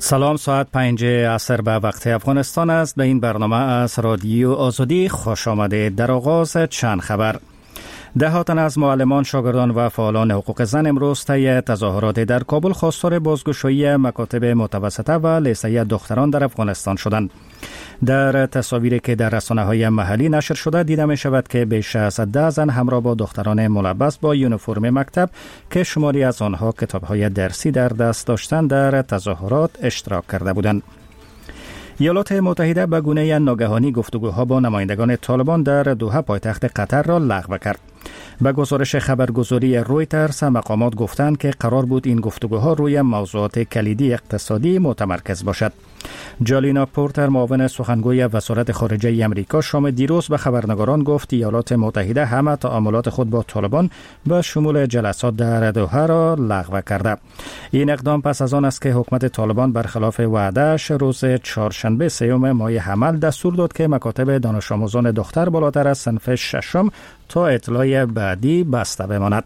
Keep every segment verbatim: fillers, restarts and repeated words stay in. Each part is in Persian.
سلام، ساعت پنج عصر به وقت افغانستان است. به این برنامه از رادیو آزادی خوش آمده. در آغاز چند خبر. ده تن از معلمان، شاگردان و فعالان حقوق زن امروز طی تظاهرات در کابل خواستار بازگشایی مکاتب متوسطه و لیسه دختران در افغانستان شدند. در تصاویری که در رسانه‌های محلی نشر شده دیده می شود که بیش از ده زن همراه با دختران ملبس با یونیفرم مکتب که شماری از آنها کتاب‌های درسی در دست داشتند در تظاهرات اشتراک کرده بودند. ایالات متحده به گونه ناگهانی گفتگوها با نمایندگان طالبان در دوحه پایتخت قطر را لغو کرد. به گزارش خبرگزاری رویترز، مقامات گفتند که قرار بود این گفتگوها روی موضوعات کلیدی اقتصادی متمرکز باشد. جالینا پورتر، معاون سخنگوی وزارت خارجه آمریکا، شام دیروز به خبرنگاران گفت ایالات متحده همه تعاملات خود با طالبان به شمول جلسات در دوحه را لغو کرده. این اقدام پس از آن است که حکومت طالبان برخلاف وعده‌اش روز چهارشنبه سیوم ماه حمل دستور داد که مکاتب دانش آموزان دختر بالاتر از صنف ششم تا اطلاع بعدی بسته بماند.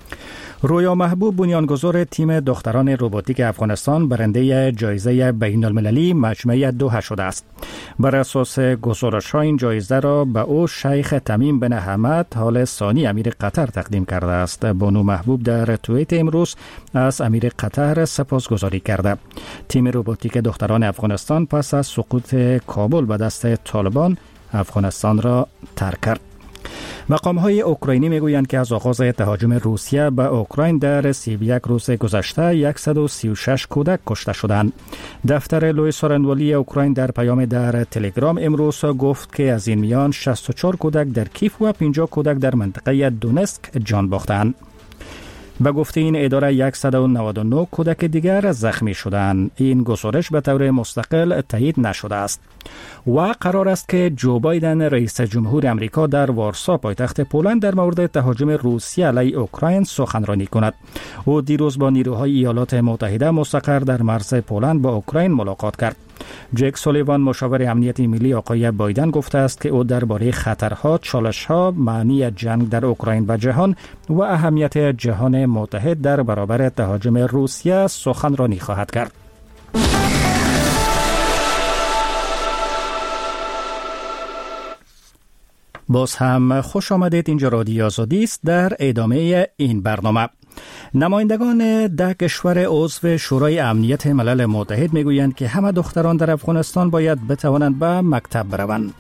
رویا محبوب، بنیانگذار تیم دختران روباتیک افغانستان، برنده جایزه بین المللی مجمع دوحه شده است. بر اساس گزارش‌ها این جایزه را به او شیخ تمیم بن حمد آل ثانی امیر قطر تقدیم کرده است. بانو محبوب در توییت امروز از امیر قطر سپاسگزاری کرده. تیم روباتیک دختران افغانستان پس از سقوط کابل به دست طالبان افغانستان را ترک کرد. مقام‌های اوکراینی میگویند که از آغاز تهاجم روسیه به اوکراین در سی و یک روز گذشته صد و سی و شش کودک کشته شدند. دفتر لوی سارنوالی اوکراین در پیام در تلگرام امروز گفت که از این میان شصت و چهار کودک در کیف و پنجاه کودک در منطقه دونسک جان باختند. به گفته این اداره صد و نود و نه کودک دیگر زخمی شدند. این گزارش به طور مستقل تایید نشده است. و قرار است که جو بایدن رئیس جمهور آمریکا در وارسا پایتخت پولند در مورد تهاجم روسیه علیه اوکراین سخنرانی کند. او دیروز با نیروهای ایالات متحده مستقر در مرز پولند با اوکراین ملاقات کرد. جک سولیوان، مشاور امنیت ملی آقای بایدن، گفته است که او درباره خطرها، چالش‌ها، معنی جنگ در اوکراین و جهان و اهمیت جهان متحد در برابر تهاجم روسیه سخنرانی خواهد کرد. باز هم خوش آمدید. اینجا رادیو آزادی است. در ادامه این برنامه، نمایندگان ده کشور عضو شورای امنیت ملل متحد میگویند که همه دختران در افغانستان باید بتوانند به مکتب بروند.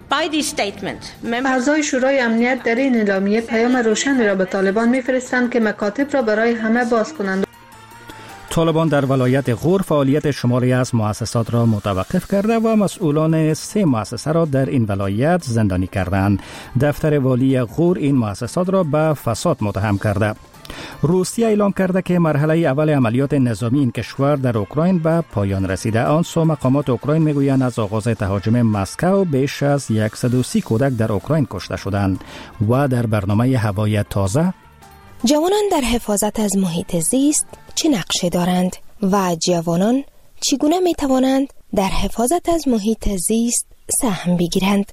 اعضای شورای امنیت در این اعلامیه پیام روشن را به طالبان میفرستند که مکاتب را برای همه باز کنند. طالبان در ولایت غور فعالیت شماری از مؤسسات را متوقف کرده و مسئولان سه مؤسسه را در این ولایت زندانی کردند. دفتر والی غور این مؤسسات را به فساد متهم کرده. روسیه اعلام کرده که مرحله اول عملیات نظامی این کشور در اوکراین به پایان رسیده. آن سو مقامات اوکراین میگویند از آغاز تهاجم مسکو بیش از صد و سی کودک در اوکراین کشته شدند. و در برنامه هوای تازه، جوانان در حفاظت از محیط زیست چه نقشی دارند و جوانان چگونه می توانند در حفاظت از محیط زیست سهم بگیرند؟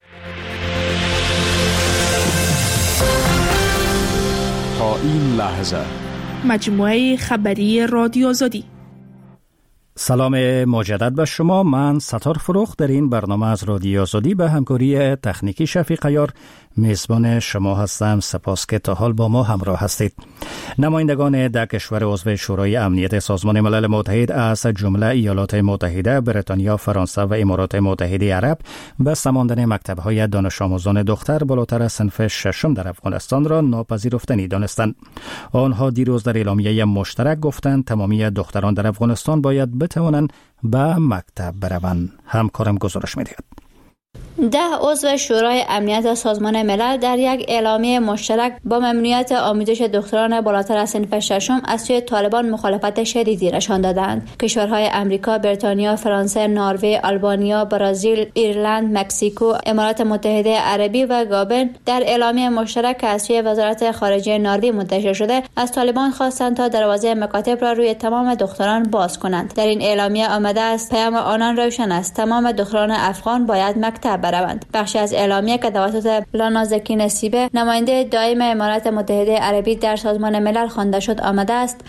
تا این لحظه مجموعه خبری رادیو آزادی. سلام مجدد به شما. من ستار فروخ در این برنامه از رادیو آزادی به همکاری تکنیکی شفیق عیار میزبان شما هستم. سپاس که تا حال با ما همراه هستید. نمایندگان ده کشور عضو شورای امنیت سازمان ملل متحد از جمله ایالات متحده، بریتانیا، فرانسه و امارات متحده عرب به سماندن مکتب‌های دانش آموزان دختر بالاتر از صنف ششم در افغانستان را ناپذیرفتنی دانستند. آنها دیروز در اعلامیه مشترک گفتند تمامی دختران در افغانستان باید بتوانند به مکتب بروند. همکارم گزارش می‌دهد. ده عضو شورای امنیت سازمان ملل در یک اعلامیه مشترک با ممنوعیت آموزش دختران بالاتر از صنف ششم از سوی طالبان مخالفت شدیدی نشان دادند. کشورهای امریکا، بریتانیا، فرانسه، نروژ، آلبانیا، برزیل، ایرلند، مکزیکو، امارات متحده عربی و گابن در اعلامیه مشترک که از سوی وزارت خارجه نروژ منتشر شده از طالبان خواستند تا دروازه مکاتب را روی تمام دختران باز کنند. در این اعلامیه آمده است پیام آنان روشن است: تمام دختران افغان باید مکتب مکتب بروند. بخشی از اعلامیه که توسط لانا زکی نصیبه نماینده دائم امارات متحده عربی در سازمان ملل خوانده شد آمده است: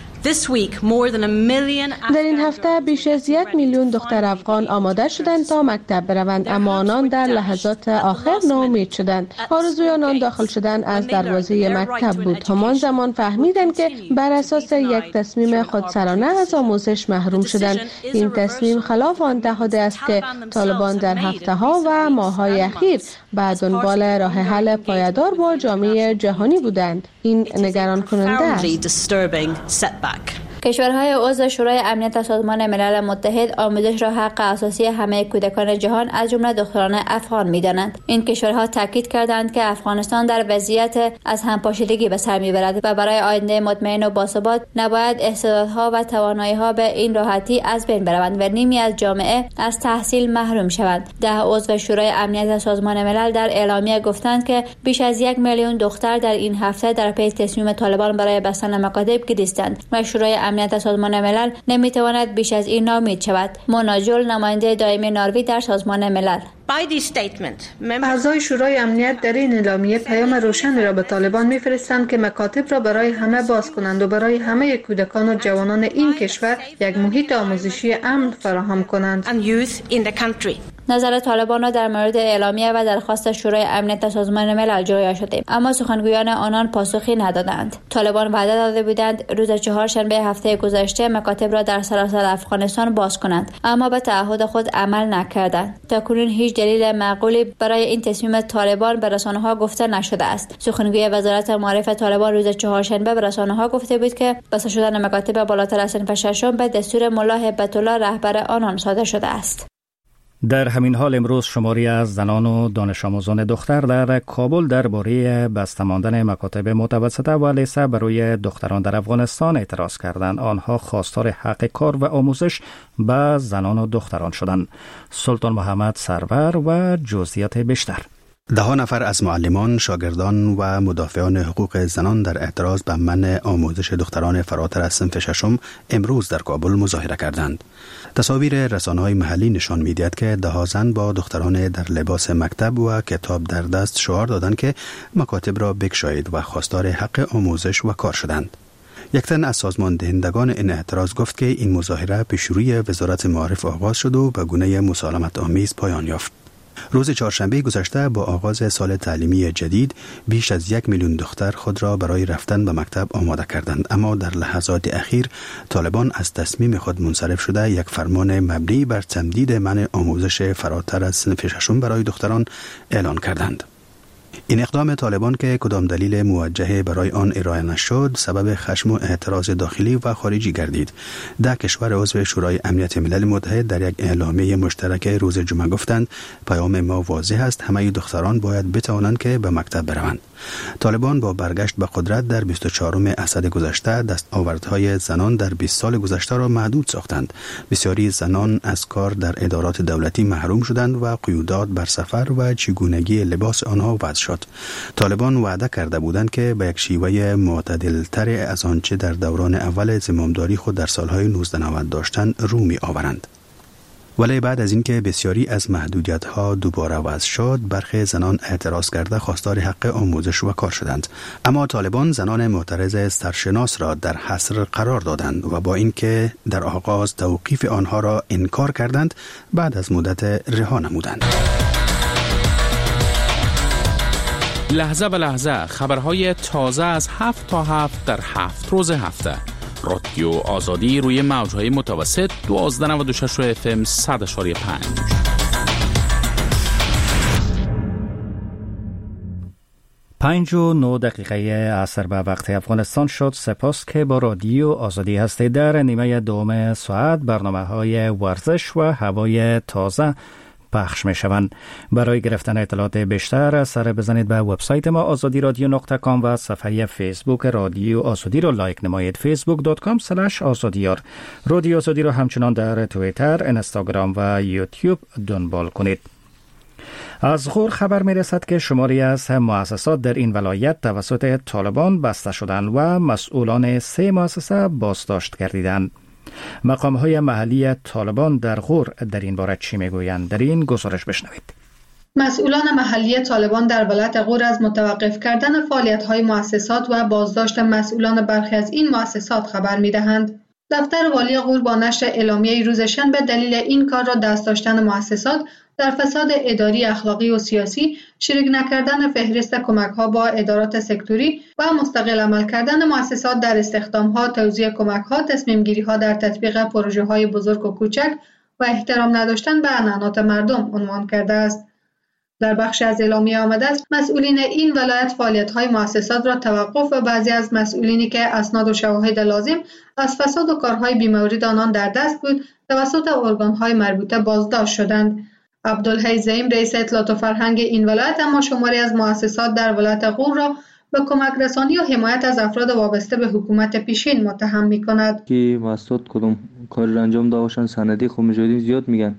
در این هفته بیش از یک میلیون دختر افغان آماده شدند تا مکتب بروند، اما آنان در لحظات آخر ناامید شدند. آرزوی آنان داخل شدن از دروازه مکتب بود. همان زمان فهمیدند که بر اساس یک تصمیم خودسرانه از آموزش محروم شدند. این تصمیم خلاف آن تعهد است که طالبان در هفته ها و ماه های اخیر به دنبال راه حل پایدار با جامعه جهانی بودند. این نگران کننده است. کشورهای عضو شورای امنیت سازمان ملل متحد آموزش را حق اساسی همه کودکان جهان از جمله دختران افغان می‌دانند. این کشورها تاکید کردند که افغانستان در وضعیت از همپاشیدگی به سر می‌برد و برای آینده مطمئن و باثبات نباید استعدادها و توانایی‌ها به این راحتی از بین بروند و نیمی از جامعه از تحصیل محروم شوند. ده عضو شورای امنیت سازمان ملل در اعلامیه گفتند که بیش از یک میلیون دختر در این هفته در پی تصمیم طالبان برای بستن مکاتب گریستند و شورای امنیت سازمان ملل نمیتواند بیش از این نامید شود. مونا جول، نماینده دائمی نروژ در سازمان ملل: اعضای شورای امنیت در این اعلامیه پیام روشن را به طالبان میفرستند که مکاتب را برای همه باز کنند و برای همه کودکان و جوانان این کشور یک محیط آموزشی امن فراهم کنند. نظر طالبان را در مورد اعلامیه و درخواست شورای امنیت سازمان ملل جویا شده، اما سخنگویان آنان پاسخی ندادند. طالبان وعده داده بودند روز چهارشنبه هفته گذشته مکاتب را در سراسر افغانستان باز کنند، اما به تعهد خود عمل نکردند. تاکنون هیچ دلیل معقولی برای این تصمیم طالبان به رسانه‌ها گفته نشده است. سخنگوی وزارت معارف طالبان روز چهارشنبه به رسانه‌ها گفته بود که بسته شدن مکاتب بالاتر از صنف ششم به دستور ملا هبت الله رهبر آنان صادر شده است. در همین حال امروز شماری از زنان و دانش آموزان دختر در کابل درباره بسته ماندن مکاتب متوسطه و لیسه برای دختران در افغانستان اعتراض کردند. آنها خواستار حق کار و آموزش به زنان و دختران شدند. سلطان محمد سرور و جزئیات بیشتر. ده ها نفر از معلمان، شاگردان و مدافعان حقوق زنان در اعتراض به منع آموزش دختران فراتر از صنف ششم امروز در کابل مظاهره کردند. تصاویر رسانه‌های محلی نشان می‌دهد که ده ها زن با دختران در لباس مکتب و کتاب در دست شعار دادند که مکاتب را بگشایید و خواستار حق آموزش و کار شدند. یک تن از سازمان دهندگان این اعتراض گفت که این مظاهره پیش روی وزارت معارف آغاز شد و به گونه مسالمت آمیز پایان یافت. روز چهارشنبه گذشته با آغاز سال تعلیمی جدید بیش از یک میلیون دختر خود را برای رفتن به مکتب آماده کردند، اما در لحظات اخیر طالبان از تصمیم خود منصرف شده یک فرمان مبنی بر تمدید منع آموزش فراتر از صنف ششم برای دختران اعلان کردند. این اقدام طالبان که کدام دلیل موجه برای آن ارائه نشد سبب خشم و اعتراض داخلی و خارجی گردید. ده کشور عضو شورای امنیت ملل متحد در یک اعلامیه مشترک روز جمعه گفتند پیام ما واضح است، همه دختران باید بتوانند که به مکتب بروند. طالبان با برگشت به قدرت در بیست و چهارم اسد گذشته دستاوردهای زنان در بیست سال گذشته را محدود ساختند. بسیاری زنان از کار در ادارات دولتی محروم شدند و قیودات بر سفر و چگونگی لباس آنها وضع شد. طالبان وعده کرده بودند که به یک شیوه معتدلتر از آنچه در دوران اول زمامداری خود در سالهای نوزده نود داشتند رو می آورند. ولی بعد از اینکه بسیاری از محدودیت‌ها دوباره وضع شد، برخی زنان اعتراض کرده خواستار حق آموزش و کار شدند. اما طالبان زنان معترض سرشناس را در حصر قرار دادند و با اینکه در آغاز توقیف آنها را انکار کردند، بعد از مدت رها نمودند. لحظه به لحظه خبرهای تازه از هفت تا هفت در هفت روز هفته. رادیو آزادی روی موجهای متوسط دوازده نود و شش اف ام صد اشاری پنج. پنج و نو دقیقه عصر به وقت افغانستان شد. سپاس که با رادیو آزادی هستید. در نیمه دوم ساعت برنامه های ورزش و هوای تازه پخش می شوند. برای گرفتن اطلاعات بیشتر سر بزنید به وبسایت ما آزادی رادیو نقطه کام و صفحه فیسبوک رادیو آزادی را لایک نمایید. فیسبوک دات کام اسلش آزادیار. رادیو آزادی را همچنان در توییتر، اینستاگرام و یوتیوب دنبال کنید. از غور خبر می رسد که شماری از مؤسسات در این ولایت توسط طالبان بسته شدند و مسئولان سه مؤسسه بازداشت گردیدند. مقام‌های محلی طالبان در غور در این باره چی میگویند؟ در این گزارش بشنوید. مسئولان محلی طالبان در ولایت غور از متوقف کردن فعالیت‌های مؤسسات و بازداشت مسئولان برخی از این مؤسسات خبر می‌دهند. دفتر والی غور با نشر اعلامیه روز شنبه دلیل این کار را دست داشتن مؤسسات در فساد اداری، اخلاقی و سیاسی، شریک نکردن فهرست کمک‌ها با ادارات سکتوری و مستقل عمل کردن مؤسسات در استخدام‌ها، توزیع کمک‌ها، تصمیم‌گیری‌ها در تطبیق پروژه‌های بزرگ و کوچک و احترام نداشتن به عنعنات مردم عنوان کرده است. در بخش از اعلامیه آمده است مسئولین این ولایت فعالیت‌های مؤسسات را توقف و بعضی از مسئولینی که اسناد و شواهد لازم از فساد و کارهای بیمورد آنان در دست بود توسط ارگان‌های مربوطه بازداشت شدند. عبدالحی زعیم رئیس اطلاعات و فرهنگ این ولایت اما شماری از مؤسسات در ولایت غور را به کمک رسانی و حمایت از افراد وابسته به حکومت پیشین متهم می‌کند. که مؤسسات کدوم کار انجام دادن سندی خب مجاهدین زیاد میگن.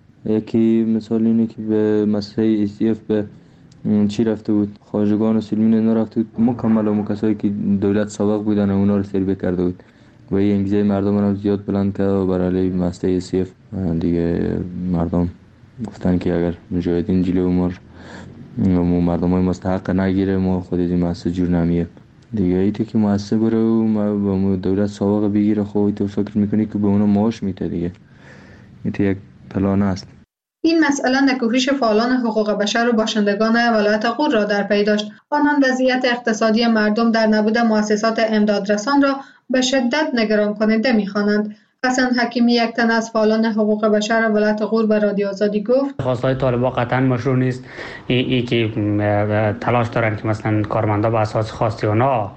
یکی مثال اینه که به مسئله ای سی اف به چی رفته بود، خواجگان و سلمین اینا رفته بود، مکمل و کسایی که دولت سابق بودن اونا رو سربه کرده بود و این انگیزه مردم رو زیاد بلند کرد و برای مسئله ای سی اف دیگه مردم گفتن که اگر مجاهدین جلو ما و مردم های مستحق نگیره ما خود از این مؤسسه جور نمیه دیگه. ایتی که مؤسسه بره و دولت سابق بگیره خب ایتو فکر میکنی که به اونا معاش میده دیگه. ایتی یک پلان است. این مسئله نکوهش فعالان حقوق بشر و باشندگان ولایت غور را در پی داشت. آنان وضعیت اقتصادی مردم در نبود مؤسسات امدادرسان را به شدت نگران کننده می‌خوانند. حسن حکیمی یک تن از فعالان حقوق بشر ولایت غور به رادیو آزادی گفت خواستهای طالبان قطعا مشروع نیست. ای, ای که تلاش دارن که مثلا کارمندا به اساس خواست اونا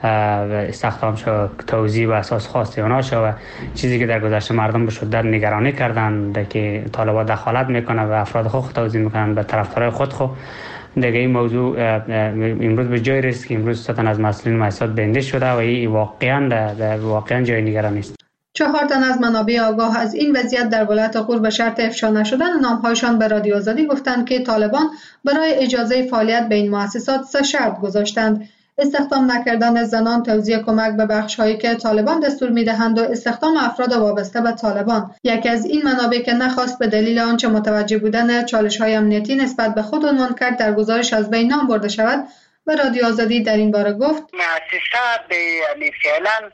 استخدام شو، توزیع به اساس خواست اونا شو و چیزی که در گذشته مردم به شدت نگرانی کردن که طالبان دخالت میکنه و افراد خود توزیع میکنن به طرفدارای خود خود دیگه این موضوع امروز به جای رسید که امروز ستن از مسئولین مؤسسات بنده شده و این واقعا واقعا جای نگرانی است. چهار تن از منابع آگاه از این وضعیت در ولایت غور به شرط افشا نشدن نامهایشان به رادیو آزادی گفتند که طالبان برای اجازه فعالیت به این مؤسسات سه شرط گذاشتند: استخدام نکردن زنان، توزیع کمک به بخش‌هایی که طالبان دستور می‌دهند و استخدام افراد وابسته به طالبان. یکی از این منابع که نخواست به دلیل آنچه متوجه بودن چالش‌های امنیتی نسبت به خود عنوان کرد در گزارش از بین نام برده شود به رادیو آزادی در این باره گفت مؤسسه به یعنی فعلا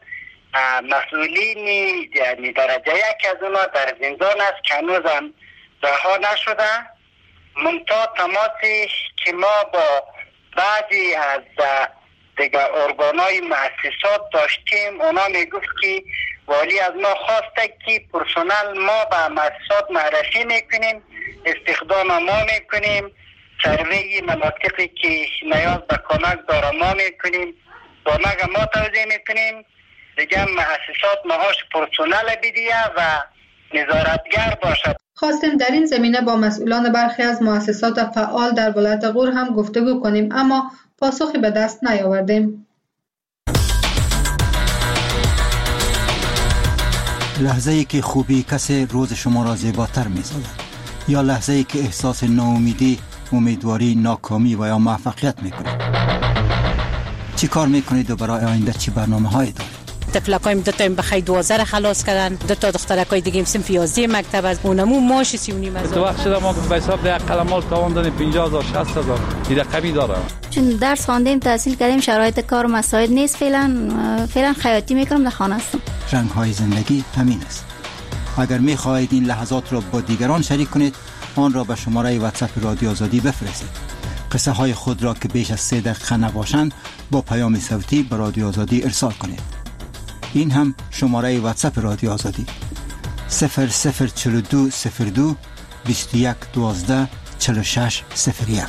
مسئولین یعنی درجه یک از اونا در زندان است که هنوز هم رها نشده. منتها تماسی که ما با بعضی از دیگه ارگانای مؤسسات داشتیم اونا میگفت که والی از ما خواسته که پرسنل ما به مؤسسات معرفی میکنیم، استخدام ما میکنیم، سروی مناطقی که نیاز به کمک داره ما میکنیم، کمک ما توزیع میکنیم. دیگه مؤسسات معاش پرسنل بدیه و نظارتگر باشد. خواستیم در این زمینه با مسئولان برخی از مؤسسات فعال در ولایت غور هم گفتگو کنیم اما پاسخی به دست نیاوردیم. لحظه ای که خوبی کسی روز شما را زیباتر می‌سازد یا لحظه ای که احساس ناامیدی، امیدواری، ناکامی و یا موفقیت می‌کنید. چی کار می‌کنید و برای آینده چی برنامه‌هایی دارید؟ تفلکایم دو تا بخی دوازده را خلاص کردن، دو تا دخترکای دیگه هم صنف یازده مکتب از اونمو ماش سی و نیم هزار. تو وقت شده ما به حساب ده قلمال تاوان دادیم پنجاه هزار شصت هزار این رقمی داره. چون درس خواندیم تحصیل کردیم شرایط کار و مساعد نیست فعلا فعلا خیاطی میکنم در خانه هستم. رنگ های زندگی همین است. اگر میخواهید این لحظات را با دیگران شریک کنید آن را به شماره واتساپ رادیو آزادی بفرستید. قصه های خود را که بیش از سه دقیقه نباشند با پیام صوتی به رادیو آزادی ارسال کنید. این هم شماره واتساپ رادیو آزادی صفر صفر چهل و دو صفر دو بیست و یک دوازده چهل و شش صفر یک.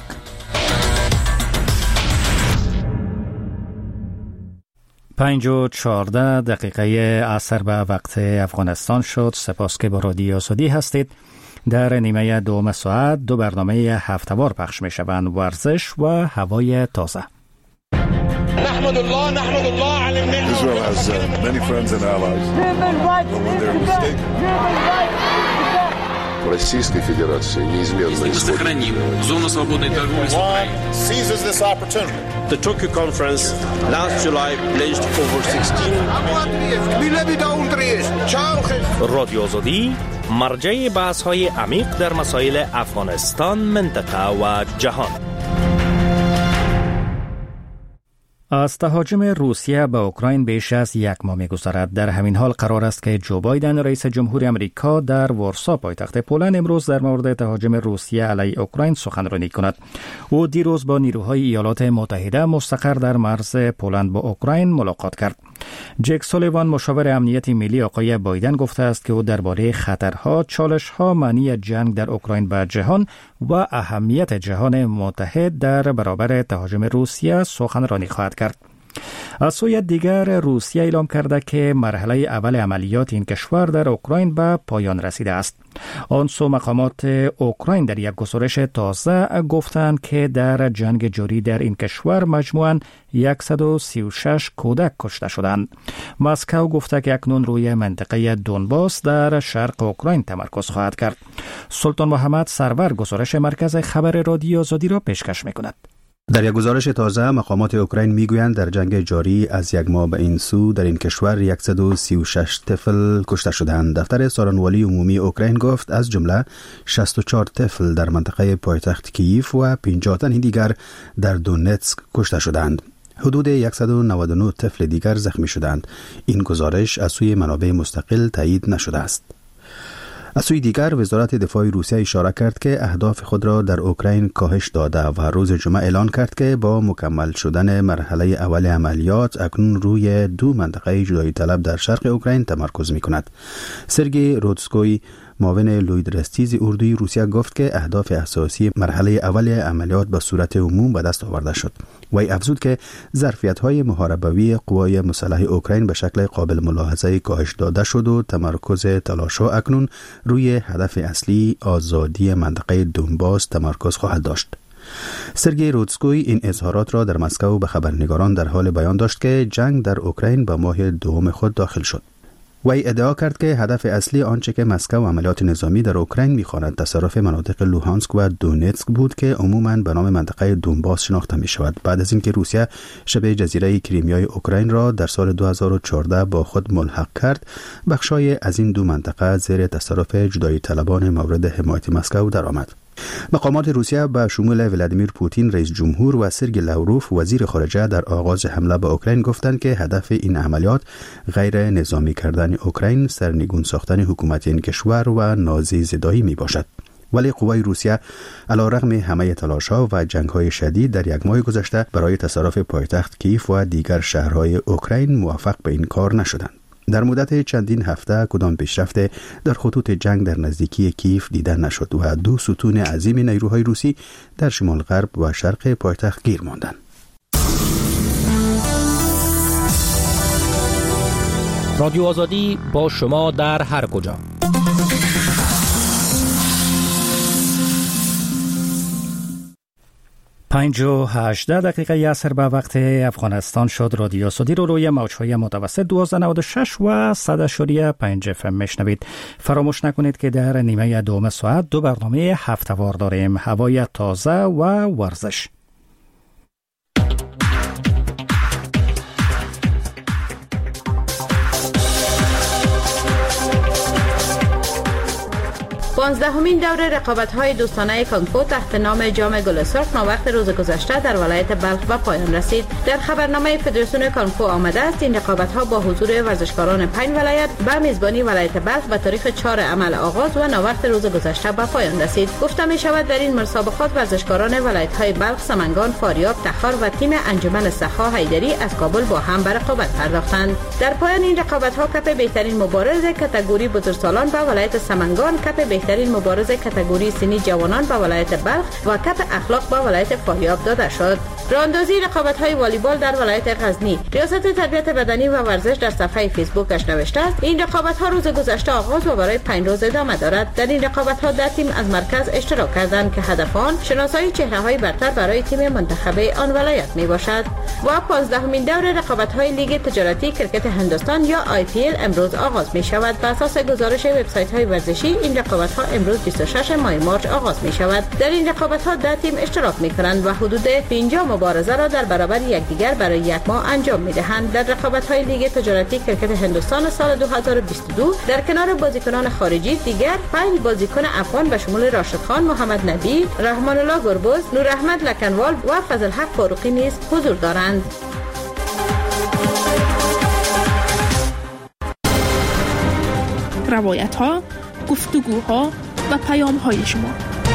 پنج و چهارده دقیقه عصر به وقت افغانستان شد. سپاس که با رادیو آزادی هستید. در نیمه دوم ساعت دو برنامه هفته‌وار پخش می شوند: ورزش و هوای تازه. نحمد الله نحمد الله على النعمة. Israel has uh, many friends and allies. But when they're mistaken. Российской Федерации неизменно сохраним зону свободной торговли с Украиной. Seizes this opportunity. The Tokyo conference last July pledged over sixteen. رادیو آزادی مرجع بحث های عمیق در مسائل افغانستان، منطقه و جهان. از تهاجم روسیه به اوکراین بیش از یک ماه می‌گذرد. در همین حال قرار است که جو بایدن رئیس جمهور آمریکا در وارسا پایتخت پولند امروز در مورد تهاجم روسیه علیه اوکراین سخنرانی کند. او دیروز با نیروهای ایالات متحده مستقر در مرز پولند با اوکراین ملاقات کرد. جک سولیوان مشاور امنیت ملی آقای بایدن گفته است که او درباره خطرها، چالش‌ها، معنی جنگ در اوکراین به جهان و اهمیت جهان متحد در برابر تهاجم روسیه سخنرانی خواهد کرد. از سوی دیگر روسیه اعلام کرده که مرحله اول عملیات این کشور در اوکراین به پایان رسیده است. آن سو مقامات اوکراین در یک گزارش تازه گفتند که در جنگ جاری در این کشور مجموعاً صد و سی و شش کودک کشته شدند. مسکو گفته که اکنون روی منطقه دونباس در شرق اوکراین تمرکز خواهد کرد. سلطان محمد سرور گزارش مرکز خبر رادیو آزادی را پیشکش می‌کند. در یک گزارش تازه مقامات اوکراین میگویند در جنگ جاری از یک ماه به این سو در این کشور صد و سی و شش طفل کشته شدند. دفتر سارنوالی عمومی اوکراین گفت از جمله شصت و چهار طفل در منطقه پایتخت کییف و پنجاه تن دیگر در دونتسک کشته شدند. حدود صد و نود و نه طفل دیگر زخمی شدند. این گزارش از سوی منابع مستقل تایید نشده است. از سوی دیگر وزارت دفاع روسیه اشاره کرد که اهداف خود را در اوکراین کاهش داده و روز جمعه اعلان کرد که با مکمل شدن مرحله اول عملیات اکنون روی دو منطقه جدایی طلب در شرق اوکراین تمرکز می کند. سرگئی رودسکوی معاون لوید رستیز اردوی روسیه گفت که اهداف اساسی مرحله اول عملیات به صورت عموم به دست آورده شد. وی افزود که ظرفیت‌های محاربوی قوای مسلح اوکراین به شکل قابل ملاحظه کاهش داده شد و تمرکز تلاش‌ها اکنون روی هدف اصلی آزادی منطقه دونباس تمرکز خواهد داشت. سرگئی رودسکوی این اظهارات را در مسکو به خبرنگاران در حال بیان داشت که جنگ در اوکراین به ماه دوم خود داخل شد. وی ادعا کرد که هدف اصلی آنچه که مسکو عملیات نظامی در اوکراین می‌خواند تصرف مناطق لوهانسک و دونتسک بود که عموماً به نام منطقه دونباس شناخته می‌شود. بعد از اینکه روسیه شبه جزیره کریمیای اوکراین را در سال دو هزار و چهارده با خود ملحق کرد، بخشای از این دو منطقه زیر تصرف جدایی طلبان مورد حمایت مسکو درآمد. مقامات روسیه به شمول ولادیمیر پوتین رئیس جمهور و سرگئی لاوروف وزیر خارجه در آغاز حمله به اوکراین گفتند که هدف این عملیات غیر نظامی کردن اوکراین، سرنگون ساختن حکومت این کشور و نازی زدایی می باشد. ولی قوای روسیه علیرغم همه تلاش‌ها و جنگ‌های شدید در یک ماه گذشته برای تصرف پایتخت کیف و دیگر شهرهای اوکراین موفق به این کار نشدند. در مدت چندین هفته کدام پیشرفت در خطوط جنگ در نزدیکی کیف دیده نشد و دو ستون عظیم نیروهای روسی در شمال غرب و شرق پایتخت گیر ماندند. رادیو آزادی با شما در هر کجا. پنج و هجده دقیقه عصر به وقت افغانستان شد. رادیو آزادی رو روی موج‌های متوسط دوازده نود و شش و صد اشاریه پنج اف ام میشنوید. فراموش نکنید که در نیمه دوم ساعت دو برنامه هفته‌وار داریم: هوای تازه و ورزش. پانزدهمین دوره رقابت‌های دوستانه کانگفو تحت نام جام گل سرخ وقت روز گذشته در ولایت بلخ به پایان رسید. در خبرنامه فدراسیون کانگفو آمده است این رقابت‌ها با حضور ورزشکاران پنج ولایت به میزبانی ولایت بلخ به تاریخ چهارم عمل آغاز و وقت روز گذشته به پایان رسید. گفته می شود در این مسابقات ورزشکاران ولایت‌های بلخ، سمنگان، فاریاب، تخار و تیم انجمن سخا حیدری از کابل با هم به رقابت پرداختند. در پایان این رقابت‌ها کپ بهترین مبارز کاتگوری بزرگسالان به ولایت سمنگان، کپ بهترین مبارز کاتگوری سنی جوانان به ولایت بلخ و کپ اخلاق به ولایت فاریاب داده شد. راهاندازی رقابت‌های والیبال در ولایت غزنی. ریاست تربیت بدنی و ورزش در صفحه فیسبوکش نوشته است این رقابت‌ها روز گذشته آغاز و برای پنج روز ادامه دارد. در این رقابت‌ها ده تیم از مرکز اشتراک کردند که هدف آن شناسایی چهره‌های برتر برای تیم منتخب آن ولایت میباشد. و پانزدهمین دوره رقابت‌های لیگ تجارتی کرکت هندوستان یا آی پی ال امروز آغاز می‌شود. بر اساس گزارش وبسایت‌های ورزشی این رقابت‌ها ها امروز بیست و ششم ماه مارس آغاز می شود. در این رقابت ها ده تیم اشتراک می کنند و حدود پنجاه مبارزه را در برابر یکدیگر برای یک ماه انجام می دهند. در رقابت های لیگ تجارتی کرکت هندوستان سال دو هزار و بیست و دو در کنار بازیکنان خارجی دیگر پنج بازیکن افغان به شمول راشد خان، محمد نبی، رحمان الله گربز، نور احمد لکنوال و فضل حق فاروقی نیز حضور دارند. روایت ها، گفتگوها و پیام های شما.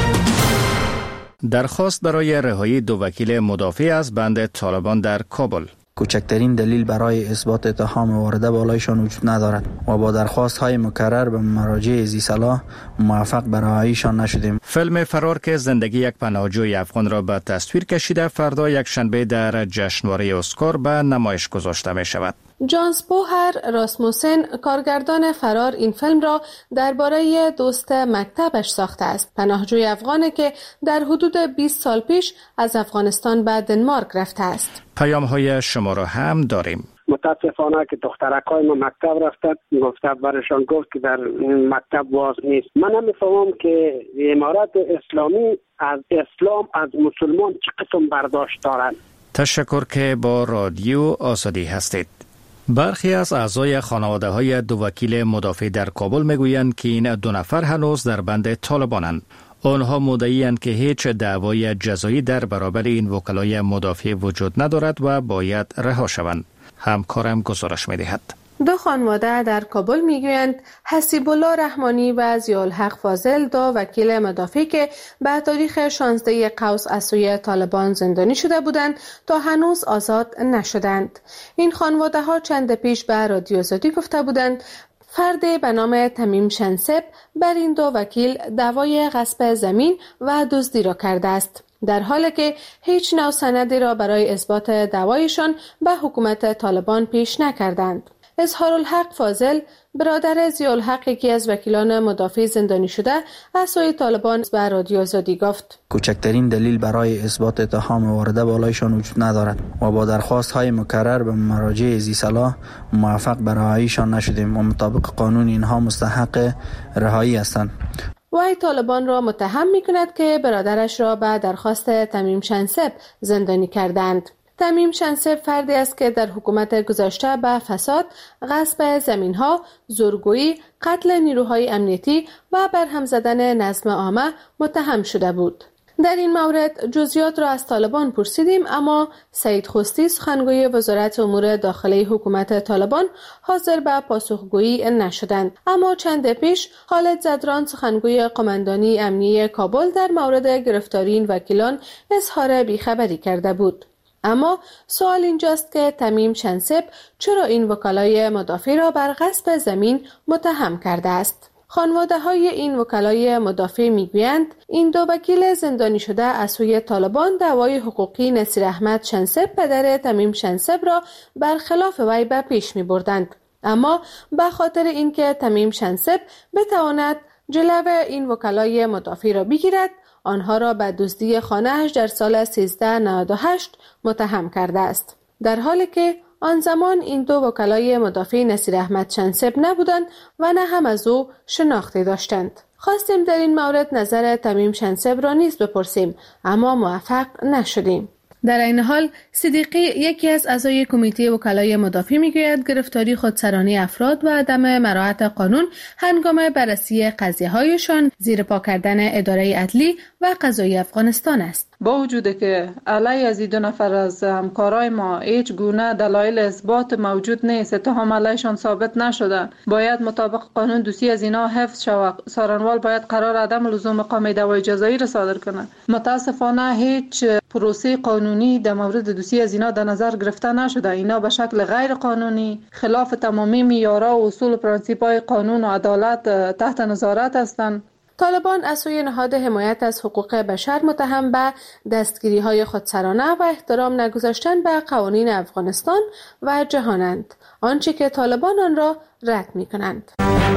درخواست برای رهایی دو وکیل مدافع از بند طالبان در کابل. کوچکترین دلیل برای اثبات اتهام وارده بالایشان وجود ندارد و با درخواست های مکرر به مراجع ذی صلاح موفق به رهاییشان نشدیم. فیلم فرار که زندگی یک پناهجوی افغان را به تصویر کشیده فردا یک شنبه در جشنواره اسکار به نمایش گذاشته می شود. جانس بوهر راسموسن کارگردان فرار این فیلم را درباره دوست مکتبش ساخته است. پناهجوی افغانی که در حدود بیست سال پیش از افغانستان به دنمارک رفته است. پیام های شما را هم داریم. متاسفانه که دخترکای ما مکتب رفتن، گفته برشان گفت که در مکتب باز نیست. من نمیفهمم که امارات اسلامی از اسلام از مسلمان چه قسم برداشت دارند. تشکر که با رادیو آزادی هستید. برخی از اعضای خانواده های دو وکیل مدافع در کابل میگویند که این دو نفر هنوز در بند طالبانند. آنها مدعی‌اند که هیچ دعوای جزایی در برابر این وکلای مدافع وجود ندارد و باید رها شوند. همکارم گزارش می‌دهد. دو خانواده در کابل میگویند حسیب الله رحمانی و ضیاءالحق فاضل دو وکیل مدافع که به تاریخ شانزده قوس از سوی طالبان زندانی شده بودند تا هنوز آزاد نشدند. این خانواده ها چند پیش به رادیو آزادی گفته بودند فرد به نام تمیم شنسب بر این دو وکیل دعوای غصب زمین و دزدی را کرده است، در حالی که هیچ نوع سندی را برای اثبات دعوایشان به حکومت طالبان پیش نکردند. اظهارالحق فاضل برادر ضیاءالحق یکی از وکیلان مدافع زندانی شده از سوی طالبان به رادیو آزادی گفت کوچکترین دلیل برای اثبات اتهام وارده بالایشان وجود ندارد و با درخواست های مکرر به مراجع ذی صلاح موفق به رهاییشان نشدیم و مطابق قانون اینها مستحق رهایی هستند. وی طالبان را متهم می کند که برادرش را به درخواست تمیم شنسب زندانی کردند. تمیم شنسب فردی است که در حکومت گذشته به فساد، غصب زمین‌ها، زورگویی، قتل نیروهای امنیتی و برهم زدن نظم عامه متهم شده بود. در این مورد جزئیات را از طالبان پرسیدیم، اما سعید خوستی سخنگوی وزارت امور داخلی حکومت طالبان حاضر به پاسخگویی نشدند. اما چند پیش خالد زدران سخنگوی قماندانی امنیه کابل در مورد گرفتاری این وکیلان اظهار بیخبری کرده بود. اما سوال اینجاست که تمیم شنسب چرا این وکلای مدافع را بر غصب زمین متهم کرده است؟ خانواده های این وکلای مدافع میگویند این دو وکیل زندانی شده از سوی طالبان دعوای حقوقی نصیر احمد شنسب پدر تمیم شنسب را برخلاف وی به پیش می بردند. اما به خاطر اینکه تمیم شنسب بتواند جلوه این وکلای مدافع را بگیرد، آنها را به دزدی خانه‌اش در سال سیزده نود و هشت متهم کرده است، در حالی که آن زمان این دو وکلای مدافع نصیر احمد شنسب نبودند و نه هم از او شناخته داشتند. خواستیم در این مورد نظر تمیم شنسب را نیز بپرسیم، اما موفق نشدیم. در این حال صدیقی یکی از اعضای کمیته وکلای مدافع میگوید گرفتاری خودسرانه افراد و عدم مراعات قانون هنگام بررسی قضیه‌هایشان زیر پا کردن اداره عدلی و قضایی افغانستان است. با وجود که علیه از دو نفر از همکارای ما هیچ گونه دلایل اثبات موجود نیست، اتهام علیهشان ثابت نشده، باید مطابق قانون دوسیه از اینا حفظ شود. سارنوال باید قرار عدم لزوم اقامه دعوای جزایی را صادر کنه. متاسفانه هیچ پروسه قانونی در مورد دوسیه از اینا در نظر گرفته نشده. اینا به شکل غیر قانونی خلاف تمامی معیارها و اصول و پرانسیپ‌های قانون و عدالت تحت نظارت هستند. طالبان از سوی نهاد حمایت از حقوق بشر متهم به دستگیری‌های خودسرانه و احترام نگذاشتن به قوانین افغانستان و جهانند، آنچه که طالبان آن را رد می‌کنند.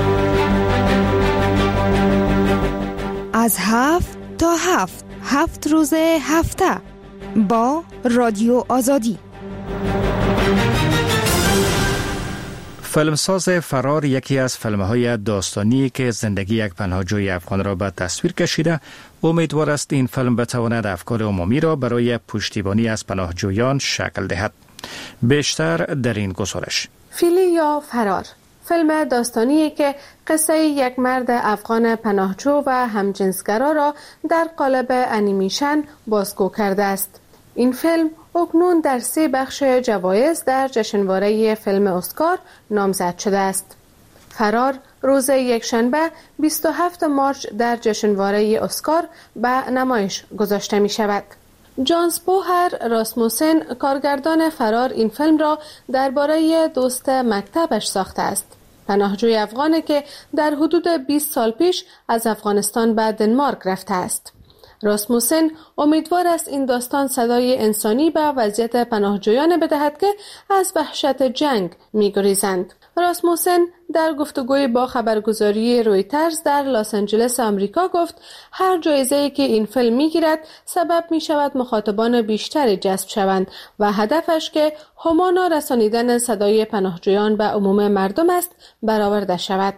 از هفت تا هفت هفت روز هفته با رادیو آزادی. فیلمساز فرار یکی از فیلم‌های داستانی که زندگی یک پناهجوی افغان را به تصویر کشیده، امیدوار است این فیلم بتواند افکار عمومی را برای پشتیبانی از پناهجویان شکل دهد. بیشتر در این گزارش. فیلی یا فرار، فیلم داستانی که قصه یک مرد افغان پناهجو و همجنسگرا را در قالب انیمیشن بازگو کرده است. این فیلم اکنون در سه بخش جوایز در جشنواره فیلم اسکار نامزد شده است. فرار روز یکشنبه بیست و هفتم مارس در جشنواره اسکار به نمایش گذاشته می شود. جانس بوهر راسموسن کارگردان فرار این فیلم را درباره دوست مکتبش ساخته است. پناهجوی افغانی که در حدود بیست سال پیش از افغانستان به دنمارک رفته است. راسموسن امیدوار است این داستان صدای انسانی به وضعیت پناهجویان بدهد که از وحشت جنگ می‌گریزند. راسموسن در گفتگوی با خبرگزاری رویترز در لس آنجلس آمریکا گفت هر جایزه‌ای که این فیلم می‌گیرد سبب می‌شود مخاطبان بیشتری جذب شوند و هدفش که همانا رسانیدن صدای پناهجویان به عموم مردم است برآورده شود.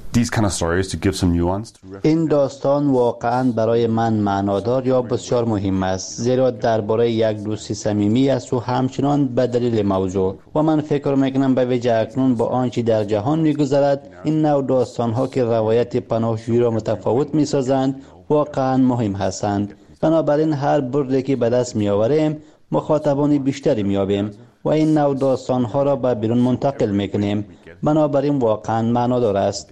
این داستان واقعا برای من معنادار یا بسیار مهم است، زیرا درباره یک دوستی صمیمی است و همچنان به دلیل موضوع و من فکر میکنم به ویژه اکنون با آنچه در جهان میگذرد این نوع داستان ها که روایت پناهجویی را متفاوت میسازند واقعا مهم هستند. بنابراین هر بردی که به دست میآوریم مخاطبان بیشتری میابیم و این نوع داستان ها را به بیرون منتقل میکنیم. بنابراین واقعا معنادار است.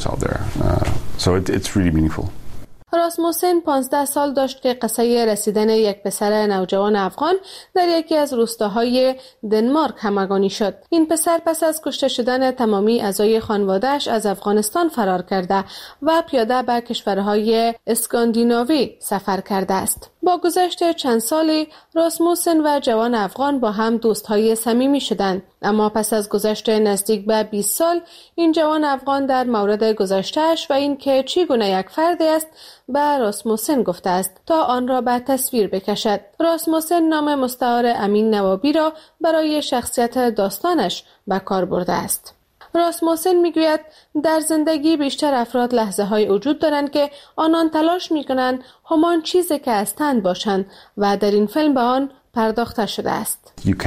راسموسن پانزده سال داشت که قصه رسیدن یک پسر نوجوان افغان در یکی از روستاهای دنمارک همگانی شد. این پسر پس از کشته شدن تمامی اعضای خانواده‌اش از افغانستان فرار کرده و پیاده به کشورهای اسکاندیناوی سفر کرده است. با گذشت چند سالی راسموسن و جوان افغان با هم دوستهای صمیمی شدند، اما پس از گذشت نزدیک به بیست سال این جوان افغان در مورد گذشته‌اش و این که چگونه یک فردی است به راسموسن گفته است تا آن را به تصویر بکشد. راسموسن نام مستعار امین نوابی را برای شخصیت داستانش به کار برده است. راسموسن میگوید در زندگی بیشتر افراد لحظه های وجود دارند که آنان تلاش میکنند همان چیزی که هستند باشند و در این فیلم به آن پرداخته شده است.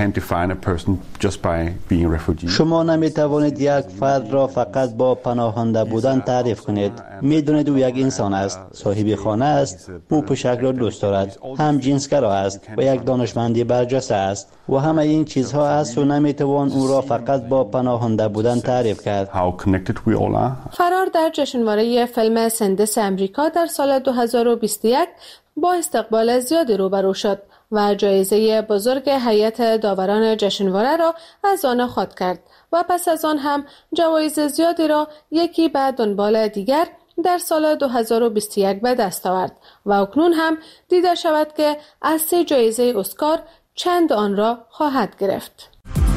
شما نمی توانید یک فرد را فقط با پناهنده بودن تعریف کنید. می دونید او یک انسان است، صاحب خانه است، او پوشک را دوست دارد، هم جنسگرا است و یک دانشمندی برجسته است و همه این چیزها است و نمی توان او را فقط با پناهنده بودن تعریف کرد. فرار در جشنواره فیلم سندس امریکا در سال دو هزار و بیست و یک با استقبال زیادی روبرو شد و جایزه بزرگ هیئت داوران جشنواره را از آن خود کرد و پس از آن هم جوایز زیادی را یکی بعد دنبال دیگر در سال دو هزار و بیست و یک به دست آورد و اکنون هم دیده شود که از سه جایزه اسکار چند آن را خواهد گرفت.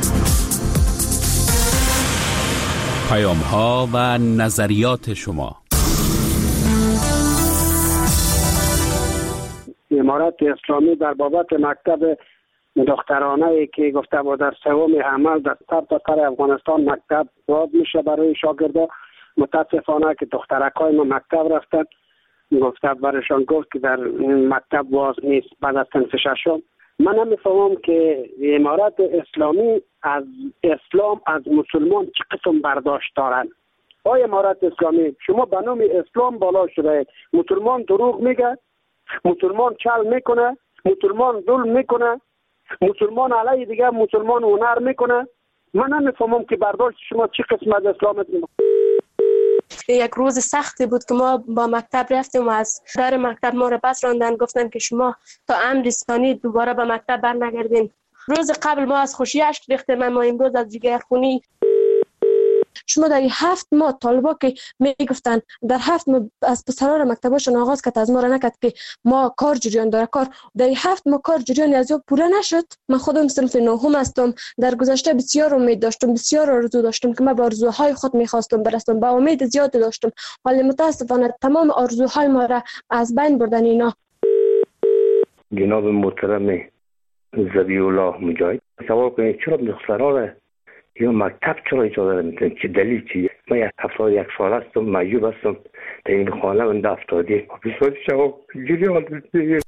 پیام ها و نظریات شما. امارات اسلامی در بابت مکتب دخترانه که گفته بود در سوم عمل در سر تا سر افغانستان مکتب باز میشه برای شاگردا. متاسفانه که دخترکای ما مکتب رفتن، گفته برایشان گفت که در مکتب باز نیست بعد از صنف ششم. من نمیفهمم که امارات اسلامی از اسلام از مسلمان چه قسم برداشت دارن. آیا امارات اسلامی شما به نام اسلام بالا شده، مسلمان دروغ میگه، مسلمان چل میکنه، مسلمان ظلم میکنه، مسلمان علیه دیگه مسلمان هنر میکنه. من نمیفهمم که برداشت شما چی قسم از اسلام است. یک روز سختی بود که ما با مکتب رفتیم و از در مکتب ما را پس راندن، گفتن که شما تا امر ثانی دوباره به مکتب برنگردین. روز قبل ما از خوشی اشک ریختیم، اما امروز از جگر خونی. شما در هفت ماه طالبا که میگفتن در هفت ماه از پسران مکتباشون آغاز کرد، از ما را نکرد که ما کار جریان داره کار در هفت ماه کار جریان از یا پوره نشد. من خودم صنف نهم هستم، در گذشته بسیار امید داشتم، بسیار آرزو داشتم که من به آرزوهای خود میخواستم برسم، با امید زیاد داشتم، ولی متاسفانه تمام آرزوهای ما را از بین بردن اینا. جناب محترم ذبیح الله مجاهد، سوال کنید چرا دخترها یا مکتب چرا اجازه نمیدن؟ چه دلیل چیه؟ من یک هفتاد یک سال هستم، معیوب هستم، در این خانه من افتادی بیشتر شما جوری حال دیگه.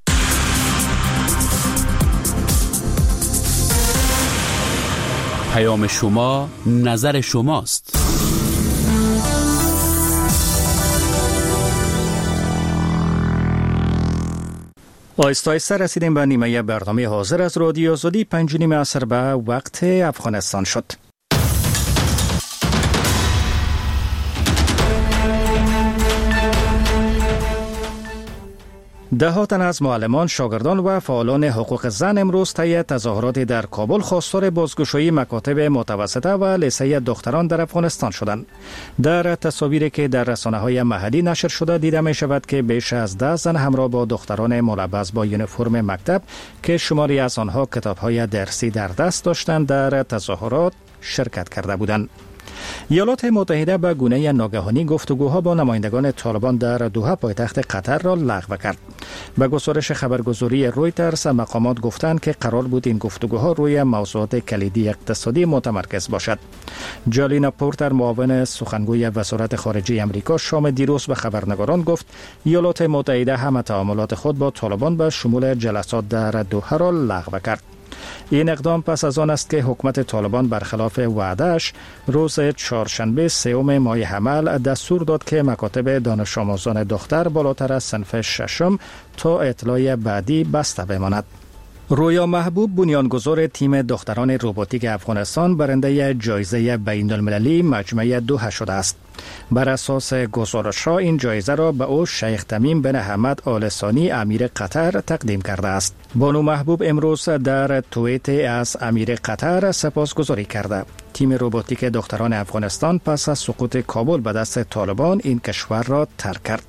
پیام شما نظر شماست. آیسته آیسته رسیدیم به نیمه برنامه حاضر از رادیو آزادی. پنج نیم عصر به وقت افغانستان شد. ده تن از معلمان، شاگردان و فعالان حقوق زن امروز طی تظاهرات در کابل خواستار بازگشایی مکاتب متوسطه و لیسه دختران در افغانستان شدند. در تصاویری که در رسانه‌های محلی نشر شده دیده می شود که بیش از ده زن همراه با دختران ملبس با یونیفرم مکتب که شماری از آنها کتاب‌های درسی در دست داشتند در تظاهرات شرکت کرده بودند. ایالات متحده به گونه ناگهانی گفتگوها با نمایندگان طالبان در دوحه پایتخت قطر را لغو کرد. به گزارش خبرگزاری رویترز مقامات گفتند که قرار بود این گفتگوها روی موضوعات کلیدی اقتصادی متمرکز باشد. جالینا پورتر معاون سخنگوی وزارت خارجه آمریکا شام دیروز به خبرنگاران گفت ایالات متحده همه تعاملات خود با طالبان به شمول جلسات در دوحه را لغو کرد. این اقدام پس از آن است که حکومت طالبان برخلاف وعده‌اش روز چهارشنبه سوم ماه حمل دستور داد که مکاتب دانش آموزان دختر بالاتر از صنف ششم تا اطلاع بعدی بسته بماند. رویا محبوب بنیانگذار تیم دختران روباتیک افغانستان برنده جایزه بین المللی مجمع دوحه شده است. بر اساس گزارش‌ها این جایزه را به او شیخ تمیم بن حمد آل ثانی امیر قطر تقدیم کرده است. بانو محبوب امروز در توییت از امیر قطر سپاسگزاری کرده. تیم روباتیک دختران افغانستان پس از سقوط کابل به دست طالبان این کشور را ترک کرد.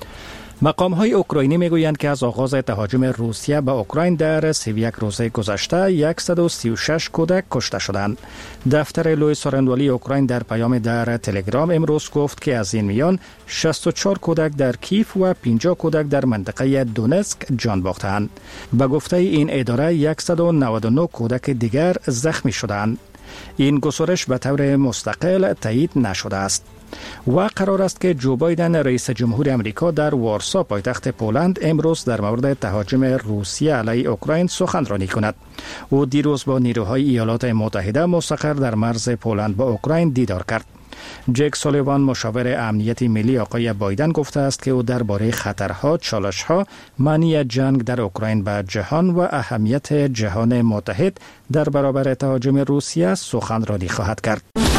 مقام‌های اوکراینی میگویند که از آغاز تهاجم روسیه به اوکراین در سی و یک روز گذشته صد و سی و شش کودک کشته شدند. دفتر لوی سارندوالی اوکراین در پیام در تلگرام امروز گفت که از این میان شصت و چهار کودک در کیف و پنجاه کودک در منطقه دونتسک جان باختند. به گفته این اداره صد و نود و نه کودک دیگر زخمی شدند. این گزارش به طور مستقل تایید نشده است. و قرار است که جو بایدن رئیس جمهور امریکا در وارسا پایتخت پولند امروز در مورد تهاجم روسیه علیه اوکراین سخنرانی کند. او دیروز با نیروهای ایالات متحده مستقر در مرز پولند با اوکراین دیدار کرد. جک سولیوان مشاور امنیت ملی آقای بایدن گفته است که او درباره خطرها، چالش‌ها، معنی جنگ در اوکراین به جهان و اهمیت جهان متحد در برابر تهاجم روسیه سخنرانی خواهد کرد.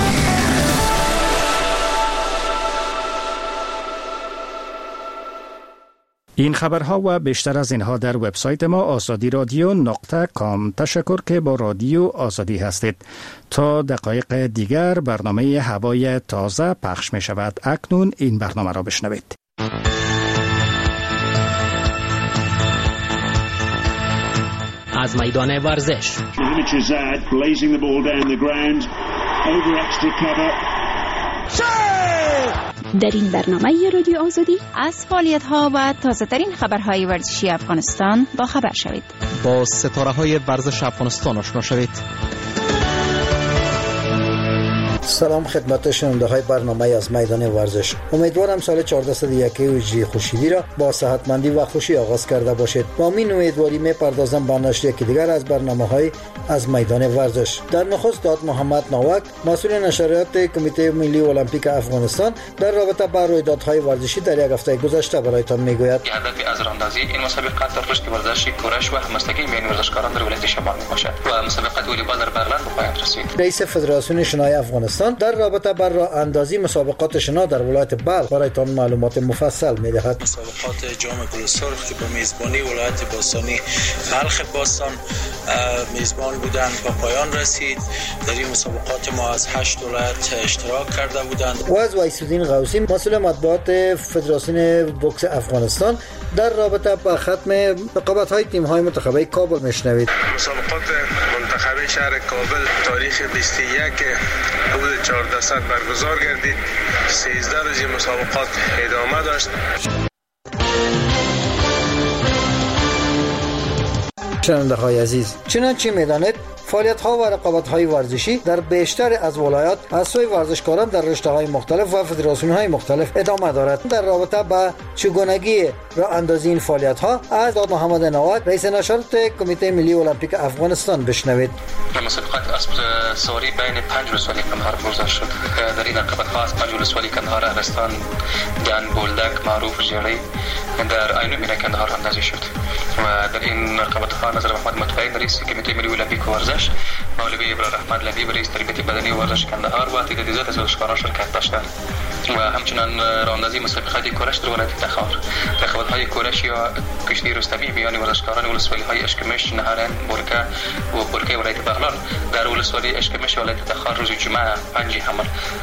این خبرها و بیشتر از اینها در وبسایت ما آزادی رادیو نقطه کام. تشکر که با رادیو آزادی هستید. تا دقایق دیگر برنامه هوای تازه پخش می شود. اکنون این برنامه را بشنوید. از میدان ورزش در این برنامه رادیو آزادی از فعالیت‌ها و تازه‌ترین خبرهای ورزشی افغانستان با خبر شوید. با ستاره‌های ورزش افغانستان آشنا شوید. سلام خدمت شنونده های برنامه از میدان ورزش. امیدوارم سال چهارده صد و یک هجری خورشیدی را با صحتمندی و خوشی آغاز کرده باشید. با این امیدواری میپردازم به نشر یکی دیگر از برنامه های از میدان ورزش. در نخست داد محمد ناوک مسئول نشریات کمیته ملی المپیک افغانستان در رابطه با رویدادهای ورزشی در یک هفته گذشته برایتان میگوید. هدف از راندازی این مسابقات در رشد ورزشی کورش و همبستگی میان ورزشکاران در ولایت شمال میباشد و مسابقات والیبال در برلن به پایان رسید. رئیس فدراسیون شنای افغانستان در رابطه بر راه اندازی مسابقات شنا در ولایت بلخ برایتان معلومات مفصل می‌دهد. مسابقات جام گل سرخ که به میزبانی ولایت باستانی بلخ باستان میزبان بودند با پایان رسید. در این مسابقات ما از هشت ولایت اشتراک کرده بودند. و از ویس‌الدین غوثی مسئول مطبوعات فدراسیون بوکس افغانستان در رابطه با ختم رقابت‌های تیم‌های منتخبه کابل میشنوید. مسابقات منتخبه شهر کابل تاریخ بیست و یک حدود چهارده صد برگزار گردید. سیزده روز مسابقات ادامه داشت. شنونده های عزیز، چنانچه می‌دانید فعالیت‌ها و رقابت‌های ورزشی در بیشتر از ولایات از سوی ورزشکاران در رشته‌های مختلف و فدراسیون‌های مختلف ادامه دارد. در رابطه با چگونگی راه اندازی این فعالیت‌ها از داد محمد نواد رئیس نشریات کمیته ملی المپیک افغانستان بشنوید. مسابقات اسب سواری بین پنج ولسوالی کندهار برگزار شد. در این رقابت‌ها از پنج ولسوالی کندهار، ارستان، گن، بولدک، معروف، جری در عین مینا کندهار اندازی شد و در این رقابت‌ها نظر محمد مطمئن رئیس کمیته ملی المپیک و ورزش، مولوی ابراهیم احمد لبیب رئیس تربیت بدنی و ورزش کندهار و تعدادی زیاد از ورزشکاران شرکت داشتند و همچنین راه‌اندازی مسابقات کورش در ولایت تخار. رقابت‌های کورش یا کشتی رستمی میان ورزشکاران ولسوالی‌های اشکمش، نهرین، برکه و برکه ولایت بغلان در ولسوالی اشکمش ولایت تخار روز جمعه پنج حمل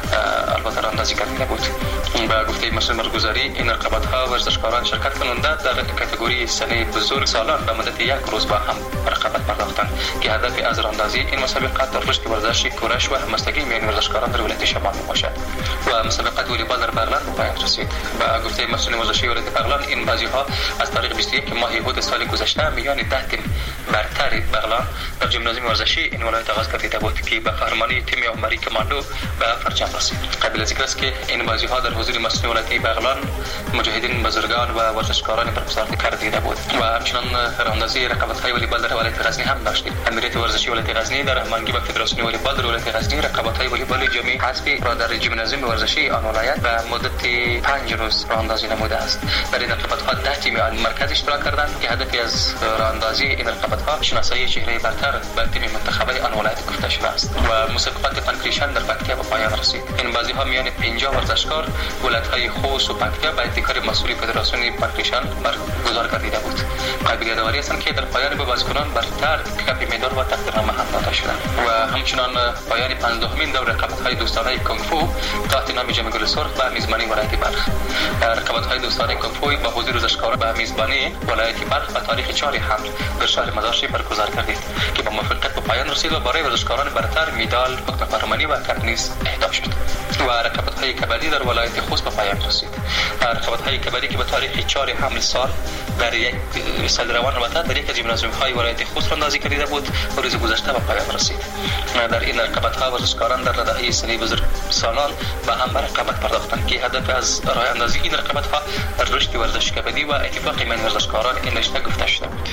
البته راه‌اندازی کرده بود. با گفته مسئول برگزاری این رقابت‌ها ورزشکاران شرکت کننده در کاتگوری سن بزرگ سالان به مدت یک روز با هم رقابت پرداختند که هدف از راه‌اندازی این مسابقات در رشد ورزش کورش و همبستگی میان ورزشکاران در ولایت شمال میباشد و مسابقات والیبال در بغلان به پایان رسید. با گفته مسئول ورزشی ولایت بغلان این بازی‌ها از تاریخ بیست و یک ماه یهود سال گذشته میان ده تیم برتر بغلان در ژیمنازیوم ورزشی این ولایت آغاز گردیده بود که به قهرمانی تیم عمری کماندو به پرچم رسید. قبل از ذکر است که این بازی‌ها در حضور مسئول ولایت بغلان، مجاهدین بزرگان و ورزشکاران برگزار کرده بود و همچنین راه‌اندازی رقابت‌های والیبال در ولایت غزنی هم داشتیم. امریت ورزشی ولایت غزنی در هماهنگی با فدراسیون والیبال در ولایت غزنی رقابت‌های والیبال جمعی حذفی را در ژیمنازیوم ورزشی آن ولایت به مدت پنج روز راه‌اندازی نموده است. در این رقابت‌ها ده تیم مرکز اشتراک کردند که هدف از راه‌اندازی این رقابت‌ها شناسایی چهره برتر به تیم منتخبه آن ولایت گفته شده است و مسابقات پنکریشن در پکتیا به پایان رسید. این بازی‌ها میان پنجاه ورزشکار ولایت‌های خوست و پکتیا به ابتکار مسئول فدراسیون پنکریشن برگزار گردیده بود. قابل یادآوری است که در پایان به بازیکنان برتر کپ مدال و تقدیرنامه هم داده شد و همچنین پایان پنجدهمین دور رقابت‌های دوستانه کنگ فو تحت نام جام گل سرخ به میزبانی ولایت بلخ. رقابت‌های دوستانه کنگ فو با حضور ورزشکاران به میزبانی ولایت بلخ به تاریخ چهار حمل در شهر مزارشریف برگزار گردید که با موفقیت به پایان رسید و برای ورزشکاران برتر مدال، حکم قهرمانی و کپ نیز اهدا شد و رقابت‌های کبدی در ولایت خوست به پایان رسید. رقابت‌های کبدی که به تاریخ چهار حمل سال در یک سال روان البته در یک از ژیمنازیوم‌های ولایت خوست راه‌اندازی کرده بود و روز گذشته به پایان رسید. در این رقابت‌ها ورزشکاران در رده‌های سنی بزرگ سالان به هم رقابت پرداختند که هدف از راه اندازی این رقابت‌ها رشد ورزش کبدی و اتفاق میان ورزشکاران این رشته گفته شده بود.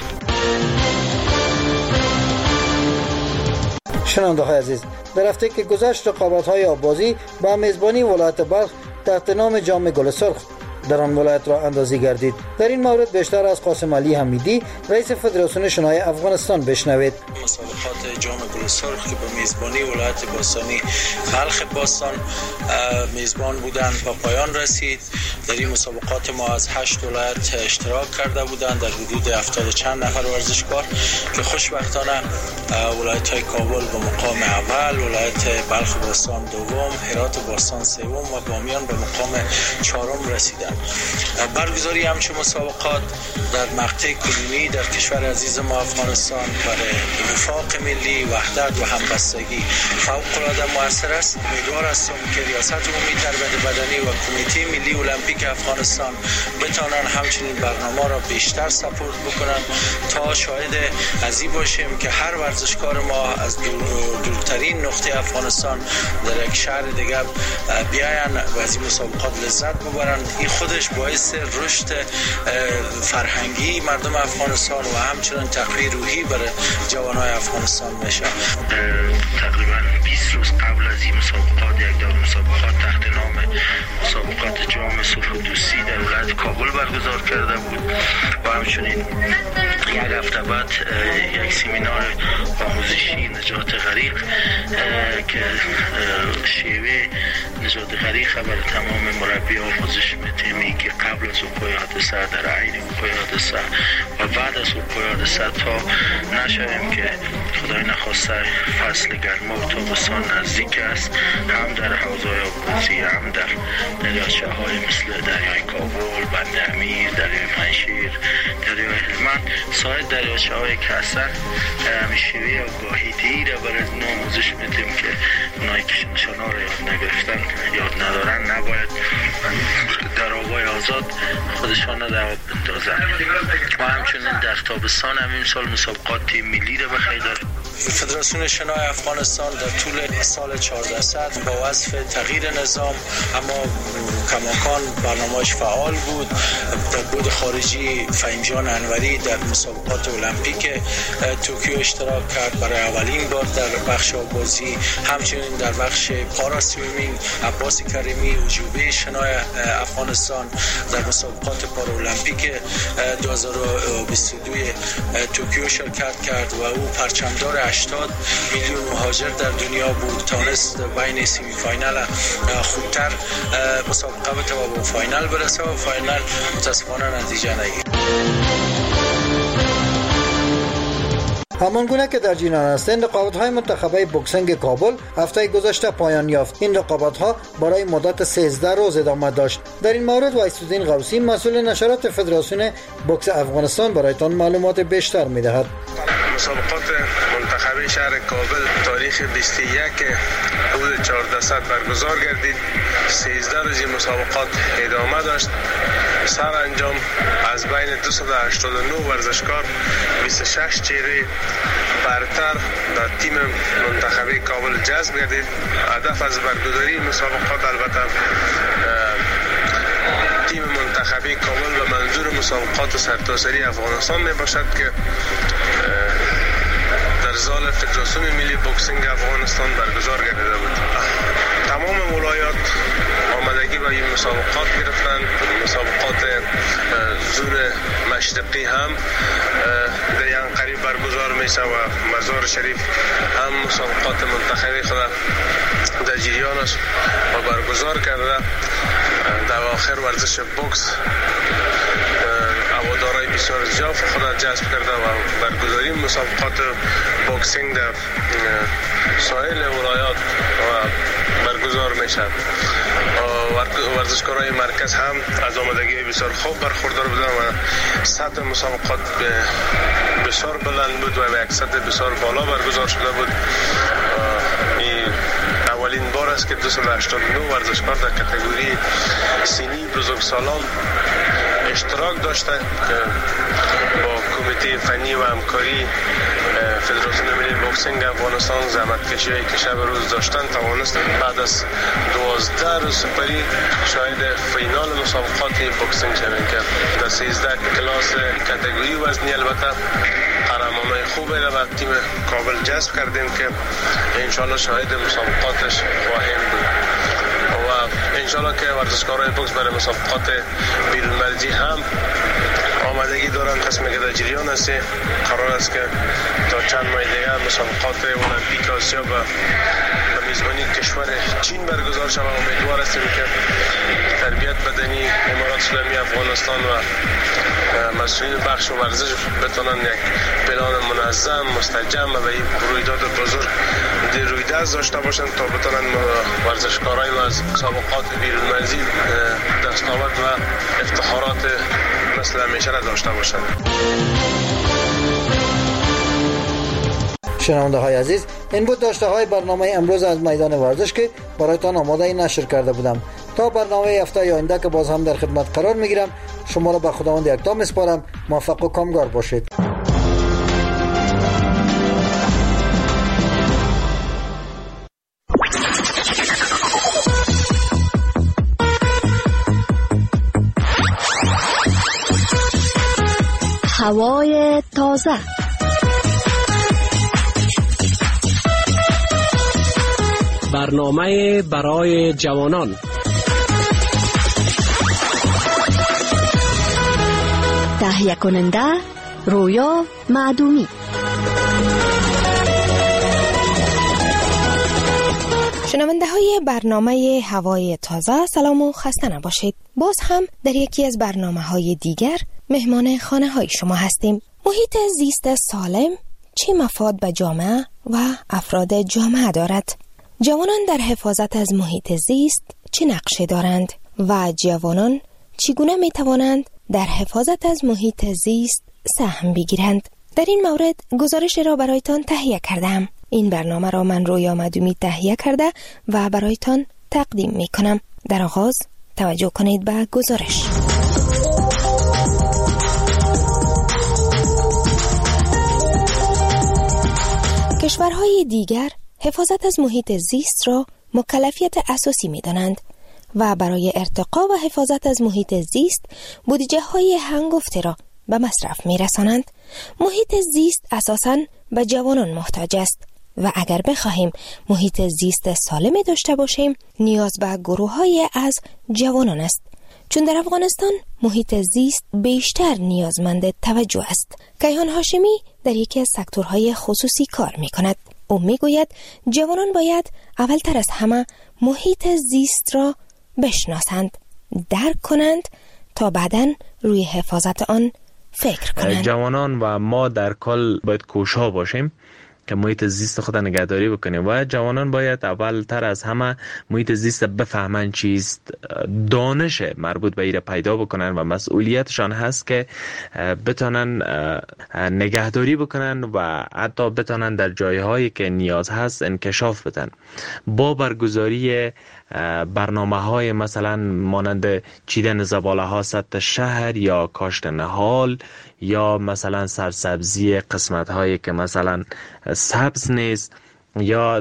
شنونده‌های عزیز، در هفته که گذشت رقابت‌های آببازی با میزبانی ولایت بلخ تحت نام جام گل سرخ در آن ولایت را اندازی گردید. در این مورد بیشتر از قاسم علی حمیدی رئیس فدراسیون شنای افغانستان بشنوید. مسابقات جام گل سرخ که به میزبانی ولایت باستانی بلخ باستان میزبان بودند با پایان رسید. در این مسابقات ما از هشت ولایت اشتراک کرده بودند در حدود هفتاد چند نفر ورزشکار که خوشبختانه ولایت های کابل به مقام اول، ولایت بلخ باستان دوم، هرات باستان سوم و بامیان به مقام چهارم رسیدند. برگزاری همچون مسابقات در مقطع کنونی در کشور عزیز ما افغانستان برای وفاق ملی، وحدت و همبستگی فوق‌العاده موثر است. امیدوار هستم که ریاست عمومی تربیت بدنی و کمیته ملی المپیک افغانستان بتوانند همچنین برنامه را بیشتر سپورت بکنند تا شاهد ازی باشیم که هر ورزشکار ما از دور دورترین نقطه افغانستان در یک شهر دیگر بیاین و از این مسابقات لذت ببرند. این خودش باعث رشد فرهنگی مردم افغانستان و همچنین تقویت روحی برای جوانای افغانستان میشه. تقریبا بیست روز قبل از این مسابقات یک دور مسابقات تحت نام مسابقات جام صلح و دوستی در ولایت کابل برگزار کرده بود و همچنین یک هفته بعد یک سمینار آموزشی نجات غریق که شیوه نجات غریق برای تمام مربی آموزش میتیمی که قبل از وقوع حادثه، در عین وقوع حادثه و بعد از وقوع حادثه تا نشویم که خدای نخواسته فصل گرما و تابستان نزدیک است، هم در حوضهای آبگوزی هم در دریاچه های مثل دریای کابل، بند امیر، دریای منشیر، دریای هلمند، سایر دریاچه هایی که هستن شیوه آگاهی دیر برای آموزش میدیم که اونایی که نشانه را یاد نگرفتن، یاد ندارن، نباید در آبای آزاد خودشان در آب بندازن. و همچنین در تابستان همین سال مسابقات تیم ملی را بخیر داریم. فدراسیون شنای افغانستان در طول سال چهاردهصد با وصف تغییر نظام اما کماکان برنامه‌اش فعال بود. در بود خارجی فهیم جان انوری در مسابقات المپیک توکیو اشتراک کرد برای اولین بار در بخش آبازی. همچنین در بخش پارا سویمینگ عباس کریمی وجوبه شنای افغانستان در مسابقات پارا المپیک دو هزار و بیست و دو توکیو شرکت کرد و او پرچمدار هشتاد میلیون مهاجر در دنیا بود. تانست بین سیمی فاینال خوبتر مسابقه بته و به فاینال برسه و فاینال متاسفانه نتیجه نگیرد. همان گونه که در جینان هستند، رقابت‌های منتخبه بوکسینگ کابل هفته گذشته پایان یافت. این رقابت‌ها برای مدت سیزده روز ادامه داشت. در این مورد وایس‌الدین غوثی مسئول نشرات فدراسیون بوکس افغانستان برایتان معلومات بیشتر می‌دهد. مسابقات منتخبه شهر کابل تاریخ بیست و یک حدود چهاردهصد برگزار گردید. سیزده روزی مسابقات ادامه داشت. سرانجام از بین دویست و هشتاد و نه ورزشکار بیست و شش چهره برتر در تیم منتخبه کابل جذب گردید. هدف از برگزاری مسابقات البته تیم منتخبه کابل به منظور مسابقات سرتاسری افغانستان می باشد که در زال فدراسیون ملی بوکسینگ افغانستان برگزار گردیده بود. تمام ولایات آمدگی به این مسابقات گرفتند. مسابقات زون مشرقی هم در این قریب برگزار میشه و مزار شریف هم مسابقات منتخبی خود در جریان است و برگزار کرده. در آخر ورزش بوکس هوادارای بسیار زیاد خود جذب کرده و برگزاری مسابقات بوکسینگ در ساحل ولایات برگزار میشه. ورزشکارای مرکز هم از آمادگی بسیار خوب برخوردار بودند و سطح مسابقات بسیار بلند بود و یک سطح بسیار بالا برگزار شده بود. این اولین بار است که دویست و هشتاد و نه ورزشکار در کاتگوری سینی بزرگسالان اشتراک داشته که با کمیته فنی و همکاری فدراسیون ملی بوکسینگ افغانستان زحمتکشی که شب روز داشتن توانست بعد از دوازده روز سپری شاهد فینال مسابقات بوکسینگ شویم که در سیزده کلاس کاتگوری وزنی البته قهرمانای خوبی را به تیم کابل جذب کردیم که انشالله شاهد مسابقاتش خواهیم بود و انشالله که ورزشکارای بوکس برای مسابقات بیرون‌مرزی هم آمادگی دارند. تصمیمی که در جریان است قرار است که تا چند ماه دیگر مسابقات المپیک آسیا به میزبانی کشور چین برگزار شود. امیدوار هستیم که تربیت بدنی امارات اسلامی افغانستان و مسئولین بخش ورزش بتونن یک پلان منظم مستجم و این رویداد بزرگ رویداد داشته باشند تا بتونن ورزشکارای ما از مسابقات بیرون‌مرزی دستاورد و افتخارات مثل همیشه را داشته باشند. شنونده های عزیز، این بود داشته های برنامه امروز از میدان ورزش که برایتان آماده نشر کرده بودم. تا برنامه هفته آینده که باز هم در خدمت قرار میگیرم، شما را به خداوند یکتا میسپارم. موفق و کامگار باشید. هوای تازه، برنامه برای جوانان، تهیه کننده رویا معدومی. شنونده های برنامه هوای تازه، سلام و خسته نباشید. باز هم در یکی از برنامه های دیگر مهمان خانه های شما هستیم. محیط زیست سالم چه مفاد به جامعه و افراد جامعه دارد؟ جوانان در حفاظت از محیط زیست چه نقشه دارند و جوانان چگونه می توانند در حفاظت از محیط زیست سهم بگیرند؟ در این مورد گزارش را برایتان تهیه کردم. این برنامه را من رویا معدومی تهیه کرده و برایتان تقدیم می کنم. در آغاز توجه کنید به گزارش. کشورهای دیگر حفاظت از محیط زیست را مکلفیت اساسی می دانند و برای ارتقا و حفاظت از محیط زیست بودجه های هنگفته را به مصرف می رسانند. محیط زیست اساساً به جوانان محتاج است و اگر بخواهیم محیط زیست سالم داشته باشیم نیاز به گروه های از جوانان است، چون در افغانستان محیط زیست بیشتر نیازمند توجه است. کیهان هاشمی در یکی از سکتورهای خصوصی کار می کند. او می گوید جوانان باید اولتر از همه محیط زیست را بشناسند، درک کنند تا بعداً روی حفاظت آن فکر کنند. جوانان و ما در کل باید کوشا باشیم که محیط زیست خود نگهداری بکنیم و جوانان باید اول تر از همه محیط زیست بفهمن چیست، دانش مربوط به ایره پیدا بکنن و مسئولیتشان هست که بتونن نگهداری بکنن و حتی بتونن در جایهایی که نیاز هست انکشاف بدن. با برگزاری برنامه های مثلا مانند چیدن زباله ها سطح شهر یا کاشت نهال یا مثلا سرسبزی قسمت هایی که مثلا سبز نیست یا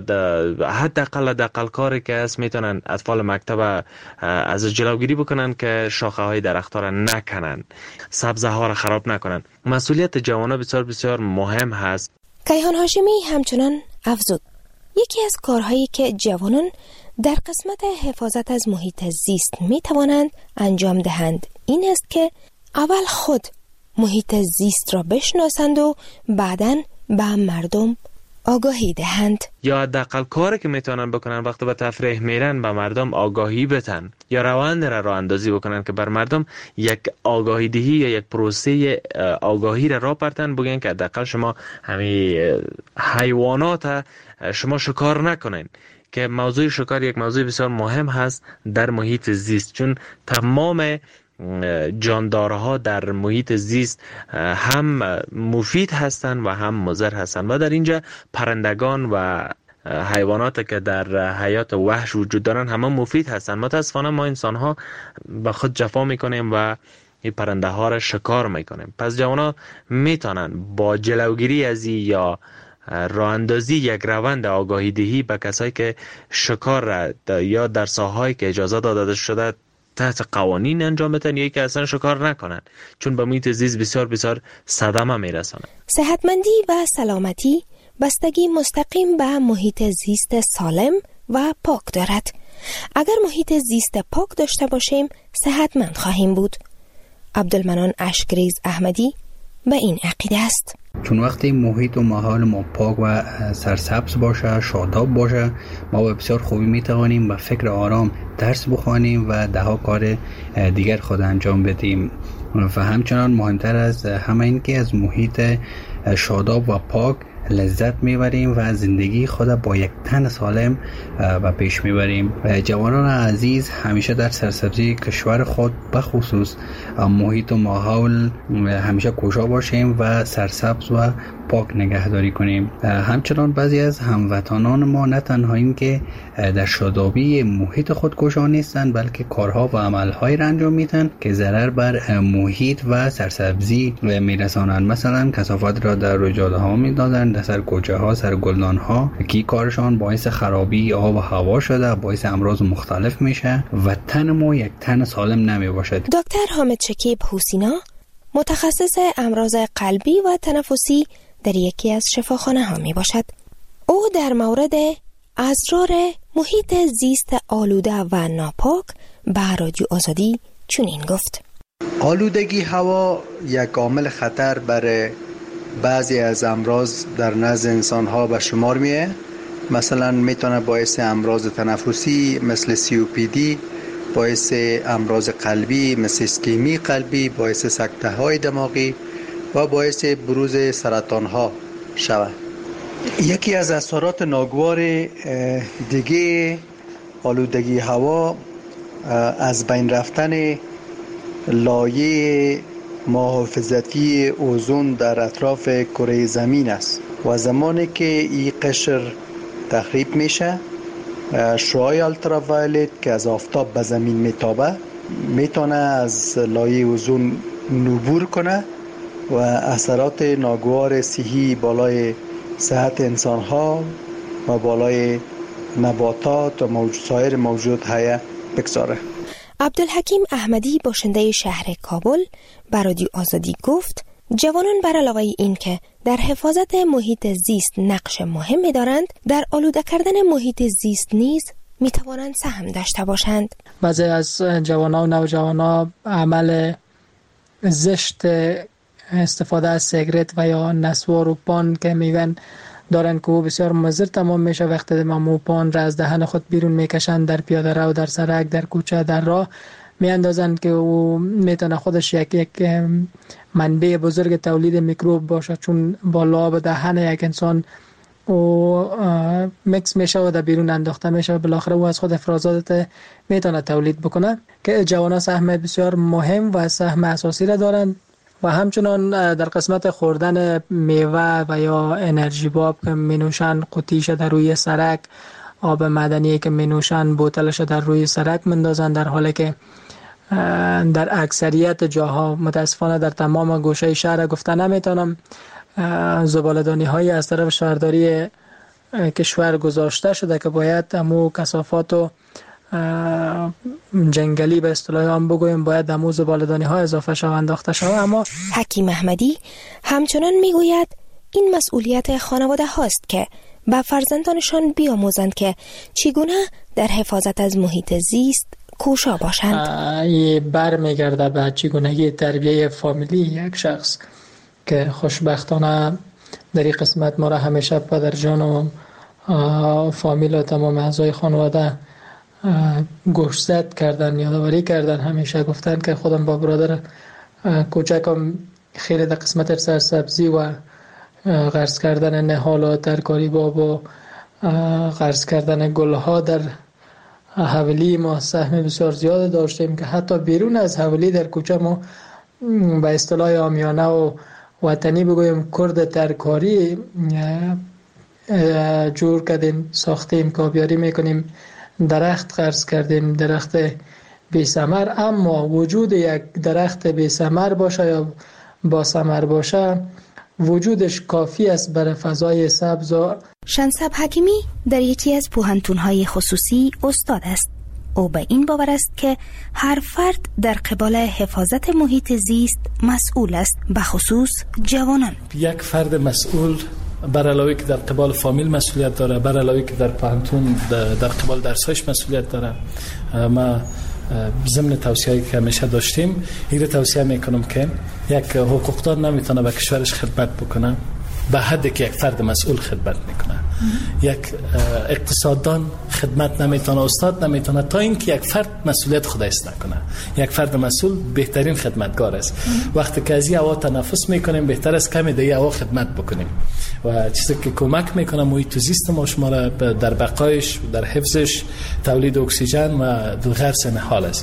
حداقل حداقل کاری که هست میتونن اطفال مکتب از جلوگیری بکنن که شاخه های درخت ها را نکنن، سبزه ها را خراب نکنن. مسئولیت جوانان بسیار بسیار مهم هست. کیهان هاشمی همچنان افزود یکی از کارهایی که جوانان در قسمت حفاظت از محیط زیست می توانند انجام دهند این است که اول خود محیط زیست را بشناسند و بعداً به مردم آگاهی دهند. یا حداقل کاری که میتونن بکنن وقتی به تفریح میرن به مردم آگاهی بدن یا روند را راه اندازی بکنن که بر مردم یک آگاهی دهی یا یک پروسه آگاهی را راه برتن، بگن که حداقل شما همین حیوانات شما شکار نکنین، که موضوع شکار یک موضوع بسیار مهم هست در محیط زیست، چون تمام جاندارها در محیط زیست هم مفید هستند و هم مضر هستند و در اینجا پرندگان و حیوانات که در حیات وحش وجود دارن همه مفید هستند. متاسفانه ما انسان ها به خود جفا میکنیم و این پرنده ها را شکار میکنیم. پس جوانا میتونن با جلوگیری از یا راه اندازی یک روند آگاهی دهی به کسایی که شکار را یا در ساحه‌ای که اجازه داده شده تحت قوانین انجام بدن یا که اصلا شکار نکنن، چون به محیط زیست بسیار بسیار صدمه میرسونه. صحتمندی و سلامتی بستگی مستقیم به محیط زیست سالم و پاک دارد. اگر محیط زیست پاک داشته باشیم صحتمند خواهیم بود. عبدالمنان اشکریز احمدی به این عقیده است. چون وقتی محیط و ماحول ما پاک و سرسبز باشه، شاداب باشه، ما به بسیار خوبی میتوانیم با فکر آرام درس بخوانیم و ده ها کار دیگر خود انجام بدیم. و همچنان مهمتر از همه این که از محیط شاداب و پاک لذت میبریم و زندگی خود با یک تن سالم و پیش میبریم. جوانان عزیز همیشه در سرسبزی کشور خود بخصوص محیط و ماحول همیشه کوشا باشیم و سرسبز و پاک نگهداری کنیم. همچنان بعضی از هموطنان ما نه تنها این که در شادابی محیط خود کوشا نیستند بلکه کارها و عملهایی را انجام میدن که ضرر بر محیط و سرسبزی میرسانند. مثلا کثافات را در رجاده ها میدادن، در سر کوچه ها، سر گلدان ها، که کارشان باعث خرابی آب و هوا شده، باعث امراض مختلف میشه و تن ما یک تن سالم نمی باشد. دکتر حامد شکیب حسینا متخصص امراض قلبی و تنفسی در یکی از شفاخانه ها می باشد. او در مورد اسرار محیط زیست آلوده و ناپاک به رادیو آزادی چنین گفت: آلودگی هوا یک عامل خطر برای بعضی از امراض در نزد انسان ها به شمار میه. مثلا میتونه باعث امراض تنفسی مثل سی او پی دی، باعث امراض قلبی مثل اسکیمی قلبی، باعث سکته های دماغی و باعث بروز سرطان ها شود. یکی از اثرات ناگوار دیگه آلودگی هوا از بین رفتن لایه محافظتی اوزون در اطراف کره زمین است و زمانی که این قشر تخریب میشه، شعاع التراوایلت که از آفتاب به زمین میتابه میتونه از لایه اوزون نبور کنه و اثرات ناگوار صحی بالای صحت انسان ها و بالای نباتات و موجود سایر موجود های بگذاره. عبدالحکیم احمدی باشنده شهر کابل به رادیو آزادی گفت جوانان بر علاوه این که در حفاظت محیط زیست نقش مهمی دارند، در آلوده کردن محیط زیست نیز می توانند سهم داشته باشند. بعضی از جوانان و نوجوانان عمل زشت استفاده از سیگرت و یا نسوار و پان که میگن دارن که او بسیار مضر تمام میشه. وقتی مو پان را از دهن خود بیرون میکشن در پیاده رو، در سرک، در کوچه، در راه میاندازن که او میتونه خودش یک یک منبع بزرگ تولید میکروب باشه، چون با لعاب دهن یک انسان او میکس میشه و در بیرون انداخته میشه و بالاخره او از خود افرازات میتونه تولید بکنه که جوانان سهم بسیار مهم و سهم اساسی را دارند. و همچنان در قسمت خوردن میوه و یا انرژی باب که مینوشن قطیش در روی سرک، آب معدنی که مینوشن بوتلش در روی سرک مندازن، در حالی که در اکثریت جاها متاسفانه در تمام گوشه شهر گفته نمیتونم زباله‌دانی هایی از طرف شهرداری کشور گذاشته شده که باید همو کثافات و جنگلی به اصطلاح هم بگویم باید دمو زباله‌دانی ها اضافه شود، انداخته شود. اما حکیم احمدی همچنان میگوید این مسئولیت خانواده هاست که به فرزندانشان بیاموزند که چگونه در حفاظت از محیط زیست کوشا باشند. این بر میگرده به چگونگی تربیه فامیلی یک شخص که خوشبختانه در این قسمت ما را همیشه پدر جان و فامیل و تمام اعضای خانواده گوشزد کردن، یادآوری کردن. همیشه گفتن که خودم با برادر کوچکم خیلی در قسمت سرسبزی و غرس کردن نهال و ترکاری باب و غرس کردن گلها در حولی ما سهم بسیار زیاد داشتیم که حتی بیرون از حولی در کوچه ما به اصطلاح عامیانه و وطنی بگویم کرد ترکاری جور کردیم، ساختیم، کابیاری میکنیم، درخت غرس کردیم، درخت بی ثمر. اما وجود یک درخت بی ثمر باشه یا با ثمر باشه وجودش کافی است برای فضای سبز. شنسب حکیمی در یکی از پوهنتون‌های خصوصی استاد است. او به این باور است که هر فرد در قبال حفاظت محیط زیست مسئول است، به خصوص جوانان. یک فرد مسئول بر علاوه که در قبال فامیل مسئولیت داره، بر علاوه که در پانتون در قبال درسایش مسئولیت داره. ما ضمن توصیه‌ای که همیشه داشتیم این توصیه میکنم که یک حقوقدان نمیتونه به کشورش خدمت بکنه به حدی که یک فرد مسئول خدمت میکنه. یک اقتصاددان خدمت نمیتونه، استاد نمیتونه تا اینکه یک فرد مسئولیت خودش نکنه. یک فرد مسئول بهترین خدمتگار است. وقتی که از این هوا تنفس میکنیم بهتر است کمی در این هوا خدمت بکنیم و چیزی که کمک میکنه محیط زیست ما شما را در بقایش، در حفظش، تولید اکسیژن و غرس نهال است.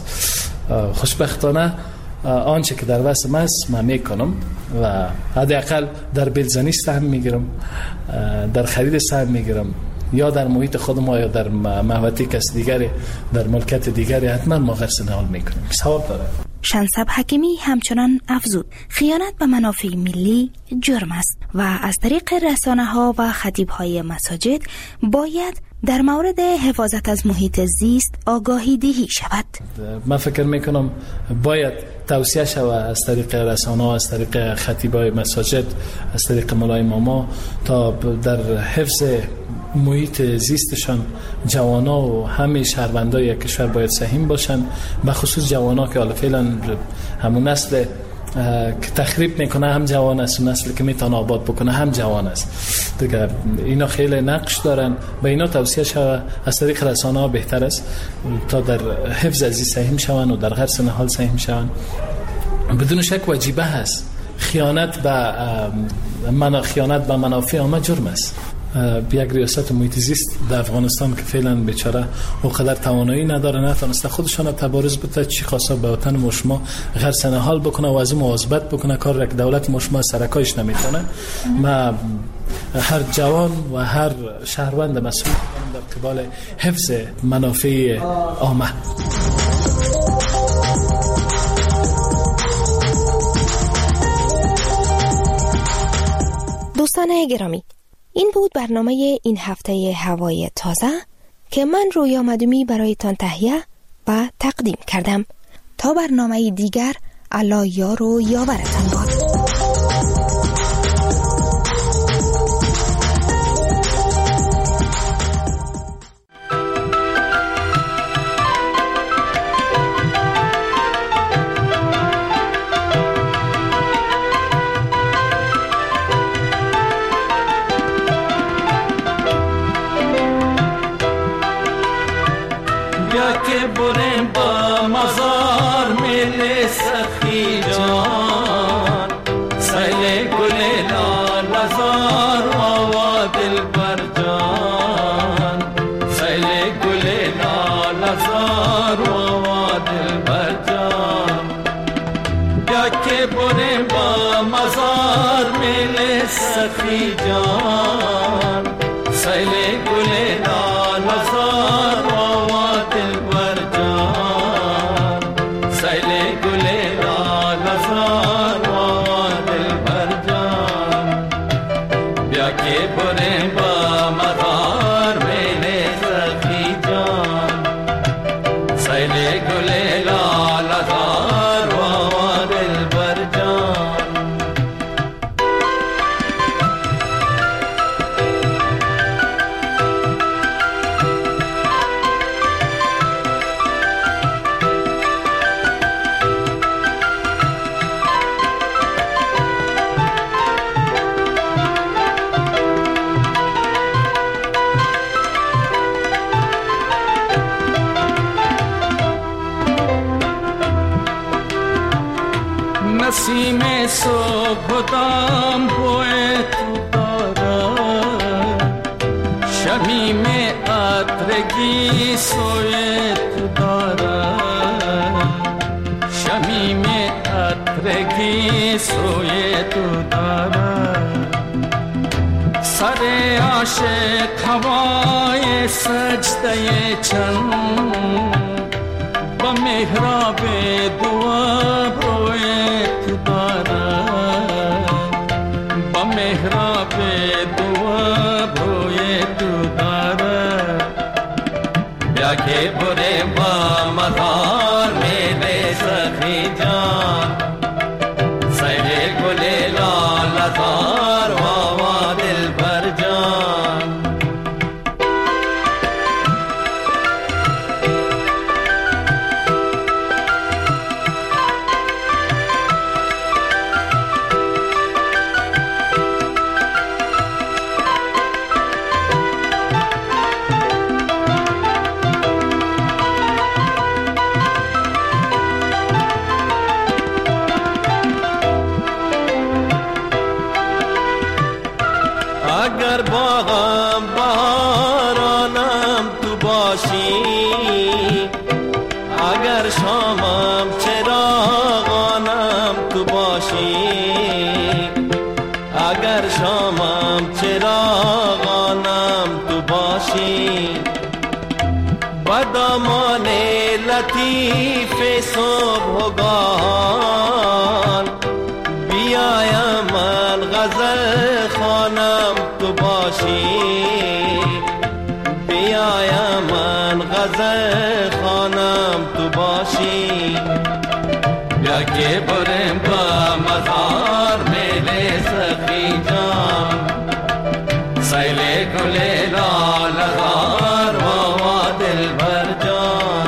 خوشبختانه آنچه که در وسم است من میکنم و حداقل در بلزنی سهم میگیرم، در خرید سهم میگیرم، یا در محیط خودم یا در محوطه کس دیگری، در ملکت دیگری حتما ما غرس نهال میکنیم. ثواب داره. شنسب حکیمی همچنان افزود خیانت به منافع ملی جرم است و از طریق رسانه ها و خطیب های مساجد باید در مورد حفاظت از محیط زیست آگاهی دهی شود. من فکر میکنم باید توصیه شود از طریق رسانه ها، از طریق خطیبای مساجد، از طریق مولای ماما تا در حفظ محیط زیستشان جوانا و همه شهروندای کشور باید سهم باشن، به خصوص جوانا که حالا فعلا همون نسل که تخریب میکنه هم جوان است و نسلی که میتونه آباد بکنه هم جوان است دیگه. اینا خیلی نقش دارن. به اینا توصیه شود از طریق رسانه ها بهتر است تا در حفظ از این سهم شون و در غرس نهال سهم شون. بدون شک واجبه هست. خیانت به منا خیانت به منافع عامه جرم است. یک ریاست محیط زیست در افغانستان که فعلا بیچاره اونقدر توانایی نداره، نتونسته خودشان تبارز بده، چی خاصه به وطن مشما غرس نهال بکنه و از مواظبت بکنه، کار که دولت مشما سرکایش نمیتونه. ما هر جوان و هر شهروند مسئول در قبال حفظ منافع عامه. دوستان گرامی، این بود برنامه این هفته هوای تازه که من رویا مدومی برایتان تهیه و تقدیم کردم. تا برنامه دیگر، الله یار و یاورتان باد. सखी जान सैले गुले लाल जार वावा दिल पर जान सैले गुले लाल जार वावा दिल पर जान ब्याके बुरे बा मजार मेरे सखी जान सैले गुले लाल जार वावा दिल पर जान नसीम सुबदाम होए तू तारा शमी में आतरगी सोए तू तारा शमी में आतरगी सोए तू तारा सरे आशिक हवाए सजदे चंद बमेहराबे दुआ रोए बमेहराबे दुआ भोए तू दारा ब्याके बुरे बा मजार मेरे सखी जान सैले गुले लाल जार वावा दिल भर जान अगर बाग़म बहारानम तू बाशी अगर शामम चिरागानम तू बाशी अगर शामम चिरागानम तू बाशी बदमाने लतीफ़े सोबगान बियाया मन गज़ल खानम तू बाशी बियाया मन गज़ल खानम तू बाशी ब्याके बुरे बा मजार मेरे सखी जान सैले गुले लाल जार वावा दिल भर जान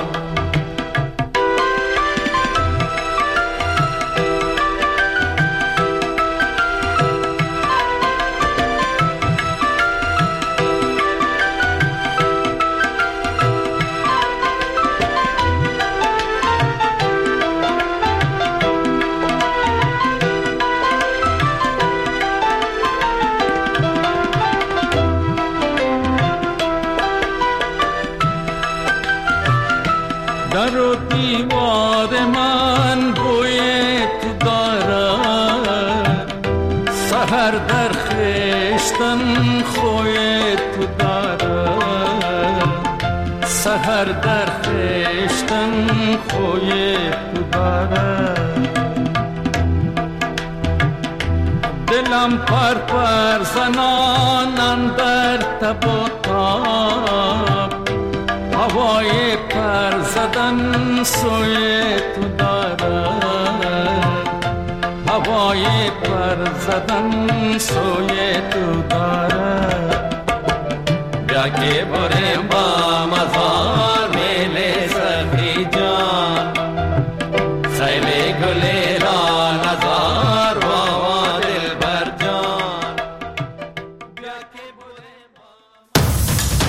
दरो दीवार मन बोए तू दारा सहर दर खिश्तन खोए तू दारा सहर दर खिश्तन खोए तू दारा दिल دلم پر پر زنانم در تب و تاب هوای پر زدن سوی تو دارد هوای پر زدن سوی تو دارد بیا که بریم با مزار